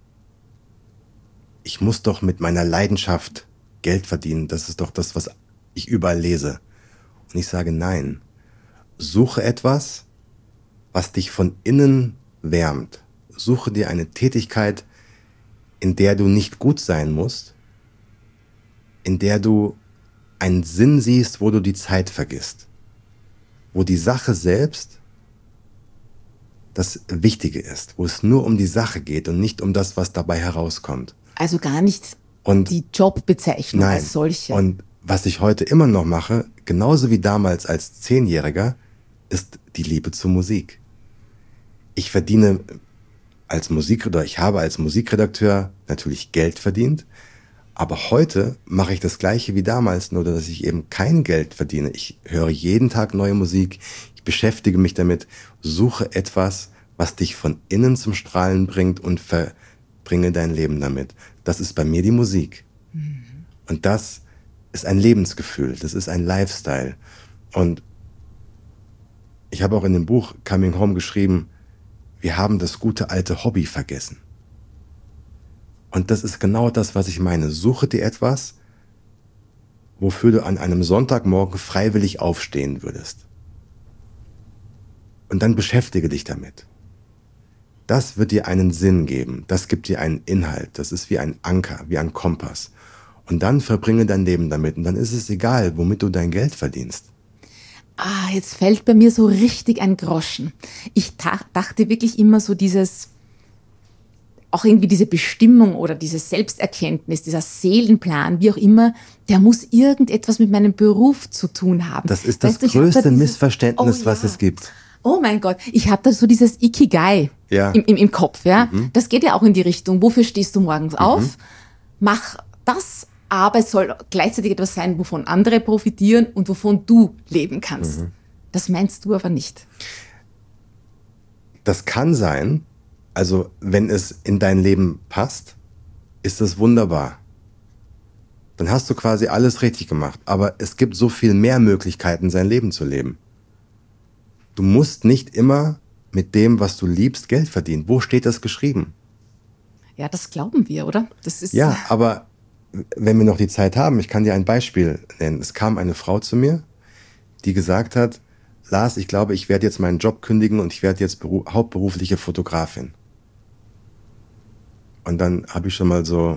ich muss doch mit meiner Leidenschaft Geld verdienen. Das ist doch das, was ich überall lese. Und ich sage, nein. Suche etwas, was dich von innen wärmt. Suche dir eine Tätigkeit, in der du nicht gut sein musst, in der du einen Sinn siehst, wo du die Zeit vergisst. Wo die Sache selbst das Wichtige ist, wo es nur um die Sache geht und nicht um das, was dabei herauskommt. Also gar nicht die Jobbezeichnung als solche. Und was ich heute immer noch mache, genauso wie damals als 10-Jähriger, ist die Liebe zur Musik. Ich verdiene ich habe als Musikredakteur natürlich Geld verdient, aber heute mache ich das Gleiche wie damals, nur dass ich eben kein Geld verdiene. Ich höre jeden Tag neue Musik, ich beschäftige mich damit, suche etwas, was dich von innen zum Strahlen bringt und verbringe dein Leben damit. Das ist bei mir die Musik. Mhm. Und das ist ein Lebensgefühl, das ist ein Lifestyle. Und ich habe auch in dem Buch Coming Home geschrieben, wir haben das gute alte Hobby vergessen. Und das ist genau das, was ich meine. Suche dir etwas, wofür du an einem Sonntagmorgen freiwillig aufstehen würdest. Und dann beschäftige dich damit. Das wird dir einen Sinn geben. Das gibt dir einen Inhalt. Das ist wie ein Anker, wie ein Kompass. Und dann verbringe dein Leben damit. Und dann ist es egal, womit du dein Geld verdienst. Jetzt fällt bei mir so richtig ein Groschen. Ich dachte wirklich immer so auch irgendwie diese Bestimmung oder diese Selbsterkenntnis, dieser Seelenplan, wie auch immer, der muss irgendetwas mit meinem Beruf zu tun haben. Das ist das größte Missverständnis, was es gibt. Oh mein Gott, ich habe da so dieses Ikigai im Kopf. Ja? Mhm. Das geht ja auch in die Richtung, wofür stehst du morgens auf? Mach das, aber es soll gleichzeitig etwas sein, wovon andere profitieren und wovon du leben kannst. Mhm. Das meinst du aber nicht. Das kann sein, also wenn es in dein Leben passt, ist das wunderbar. Dann hast du quasi alles richtig gemacht. Aber es gibt so viel mehr Möglichkeiten, sein Leben zu leben. Du musst nicht immer mit dem, was du liebst, Geld verdienen. Wo steht das geschrieben? Ja, das glauben wir, oder? Das ist Ja, aber wenn wir noch die Zeit haben, ich kann dir ein Beispiel nennen. Es kam eine Frau zu mir, die gesagt hat, Lars, ich glaube, ich werde jetzt meinen Job kündigen und ich werde jetzt hauptberufliche Fotografin. Und dann habe ich schon mal so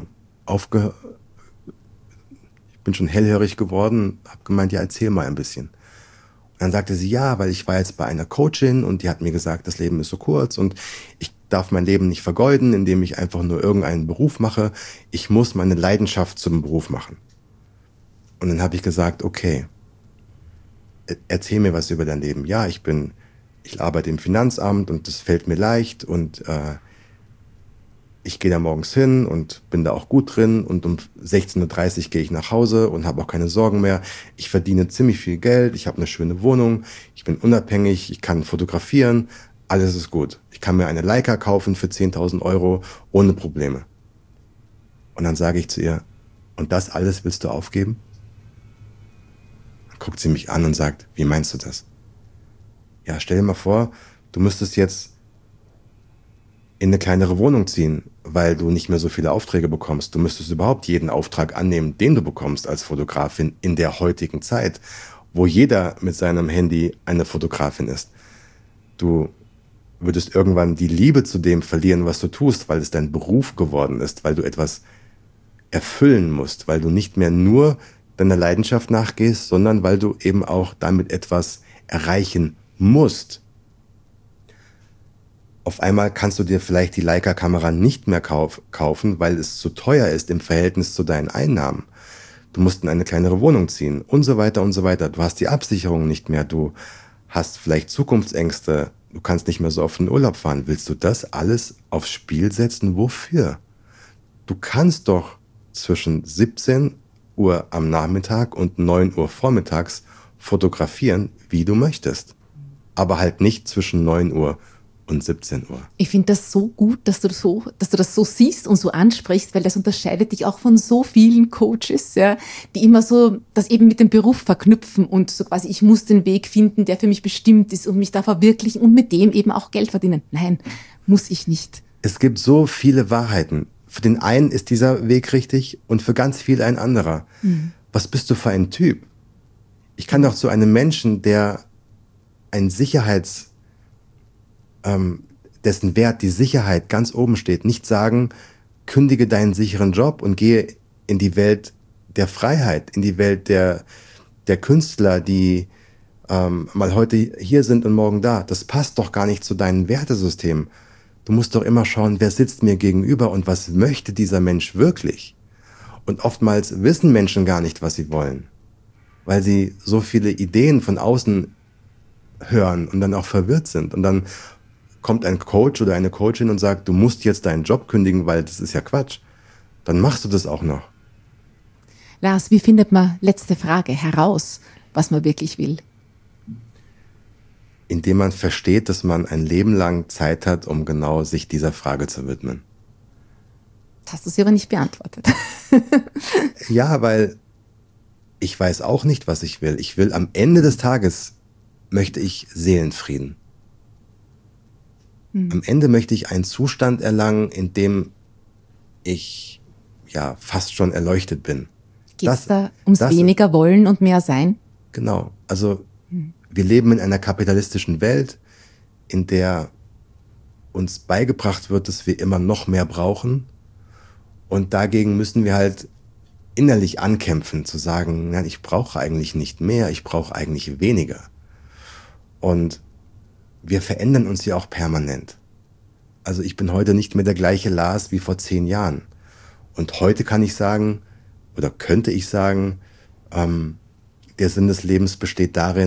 ich bin schon hellhörig geworden, habe gemeint, ja, erzähl mal ein bisschen. Und dann sagte sie, ja, weil ich war jetzt bei einer Coachin und die hat mir gesagt, das Leben ist so kurz und ich darf mein Leben nicht vergeuden, indem ich einfach nur irgendeinen Beruf mache. Ich muss meine Leidenschaft zum Beruf machen. Und dann habe ich gesagt, okay, erzähl mir was über dein Leben. Ja, ich arbeite im Finanzamt und das fällt mir leicht und ich gehe da morgens hin und bin da auch gut drin und um 16:30 Uhr gehe ich nach Hause und habe auch keine Sorgen mehr. Ich verdiene ziemlich viel Geld, ich habe eine schöne Wohnung, ich bin unabhängig, ich kann fotografieren, alles ist gut. Ich kann mir eine Leica kaufen für 10.000 Euro ohne Probleme. Und dann sage ich zu ihr, und das alles willst du aufgeben? Dann guckt sie mich an und sagt, wie meinst du das? Ja, stell dir mal vor, du müsstest jetzt in eine kleinere Wohnung ziehen, weil du nicht mehr so viele Aufträge bekommst. Du müsstest überhaupt jeden Auftrag annehmen, den du bekommst als Fotografin in der heutigen Zeit, wo jeder mit seinem Handy eine Fotografin ist. Du würdest irgendwann die Liebe zu dem verlieren, was du tust, weil es dein Beruf geworden ist, weil du etwas erfüllen musst, weil du nicht mehr nur deiner Leidenschaft nachgehst, sondern weil du eben auch damit etwas erreichen musst. Auf einmal kannst du dir vielleicht die Leica-Kamera nicht mehr kaufen, weil es zu teuer ist im Verhältnis zu deinen Einnahmen. Du musst in eine kleinere Wohnung ziehen und so weiter und so weiter. Du hast die Absicherung nicht mehr, du hast vielleicht Zukunftsängste, du kannst nicht mehr so oft in den Urlaub fahren. Willst du das alles aufs Spiel setzen? Wofür? Du kannst doch zwischen 17 Uhr am Nachmittag und 9 Uhr vormittags fotografieren, wie du möchtest. Aber halt nicht zwischen 9 Uhr und 17 Uhr. Ich finde das so gut, dass du das so siehst und so ansprichst, weil das unterscheidet dich auch von so vielen Coaches, ja, die immer so das eben mit dem Beruf verknüpfen und so quasi, ich muss den Weg finden, der für mich bestimmt ist und mich da verwirklichen und mit dem eben auch Geld verdienen. Nein, muss ich nicht. Es gibt so viele Wahrheiten. Für den einen ist dieser Weg richtig und für ganz viele ein anderer. Was bist du für ein Typ? Ich kann doch zu einem Menschen, der ein dessen Wert, die Sicherheit ganz oben steht, nicht sagen, kündige deinen sicheren Job und gehe in die Welt der Freiheit, in die Welt der Künstler, die mal heute hier sind und morgen da. Das passt doch gar nicht zu deinem Wertesystem. Du musst doch immer schauen, wer sitzt mir gegenüber und was möchte dieser Mensch wirklich. Und oftmals wissen Menschen gar nicht, was sie wollen, weil sie so viele Ideen von außen hören und dann auch verwirrt sind. Und dann kommt ein Coach oder eine Coachin und sagt, du musst jetzt deinen Job kündigen, weil das ist ja Quatsch. Dann machst du das auch noch. Lars, wie findet man, letzte Frage, heraus, was man wirklich will? Indem man versteht, dass man ein Leben lang Zeit hat, um genau sich dieser Frage zu widmen. Das hast du sie aber nicht beantwortet. Ja, weil ich weiß auch nicht, was ich will. Ich will am Ende des Tages, möchte ich Seelenfrieden. Am Ende möchte ich einen Zustand erlangen, in dem ich ja fast schon erleuchtet bin. Geht es da ums weniger wollen und mehr sein? Genau. Also wir leben in einer kapitalistischen Welt, in der uns beigebracht wird, dass wir immer noch mehr brauchen. Und dagegen müssen wir halt innerlich ankämpfen, zu sagen, nein, ich brauche eigentlich nicht mehr, ich brauche eigentlich weniger. Und wir verändern uns ja auch permanent. Also ich bin heute nicht mehr der gleiche Lars wie vor 10 Jahren. Und heute kann ich sagen, oder könnte ich sagen, der Sinn des Lebens besteht darin, ...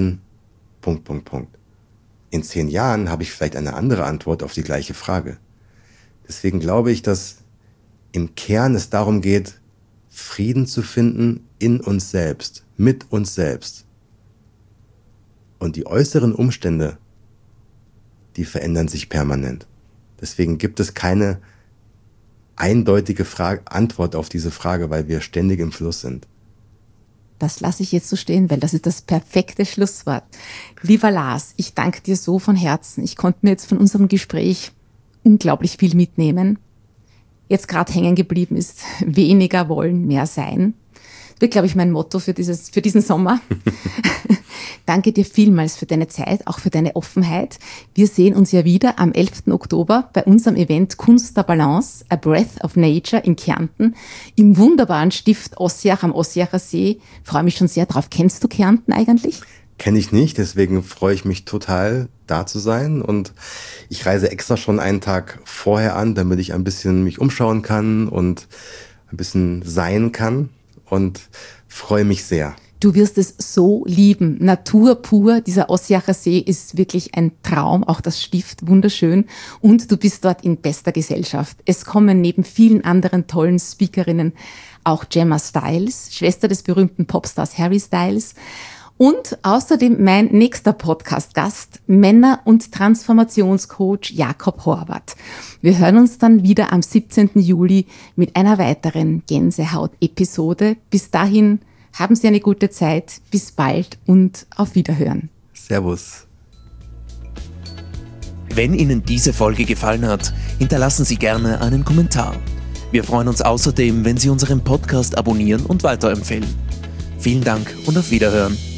In 10 Jahren habe ich vielleicht eine andere Antwort auf die gleiche Frage. Deswegen glaube ich, dass im Kern es darum geht, Frieden zu finden in uns selbst, mit uns selbst. Und die äußeren Umstände die verändern sich permanent. Deswegen gibt es keine eindeutige Antwort auf diese Frage, weil wir ständig im Fluss sind. Das lasse ich jetzt so stehen, weil das ist das perfekte Schlusswort. Lieber Lars, ich danke dir so von Herzen. Ich konnte mir jetzt von unserem Gespräch unglaublich viel mitnehmen. Jetzt gerade hängen geblieben ist, weniger wollen, mehr sein. Das wird, glaube ich, mein Motto für diesen Sommer. Danke dir vielmals für deine Zeit, auch für deine Offenheit. Wir sehen uns ja wieder am 11. Oktober bei unserem Event Kunst der Balance, A Breath of Nature in Kärnten, im wunderbaren Stift Ossiach am Ossiacher See. Freue mich schon sehr drauf. Kennst du Kärnten eigentlich? Kenne ich nicht, deswegen freue ich mich total, da zu sein. Und ich reise extra schon einen Tag vorher an, damit ich ein bisschen mich umschauen kann und ein bisschen sein kann. Und freue mich sehr. Du wirst es so lieben. Natur pur. Dieser Ossiacher See ist wirklich ein Traum. Auch das Stift wunderschön. Und du bist dort in bester Gesellschaft. Es kommen neben vielen anderen tollen Speakerinnen auch Gemma Stiles, Schwester des berühmten Popstars Harry Styles. Und außerdem mein nächster Podcast-Gast, Männer- und Transformationscoach Jakob Horvath. Wir hören uns dann wieder am 17. Juli mit einer weiteren Gänsehaut-Episode. Bis dahin haben Sie eine gute Zeit. Bis bald und auf Wiederhören. Servus. Wenn Ihnen diese Folge gefallen hat, hinterlassen Sie gerne einen Kommentar. Wir freuen uns außerdem, wenn Sie unseren Podcast abonnieren und weiterempfehlen. Vielen Dank und auf Wiederhören.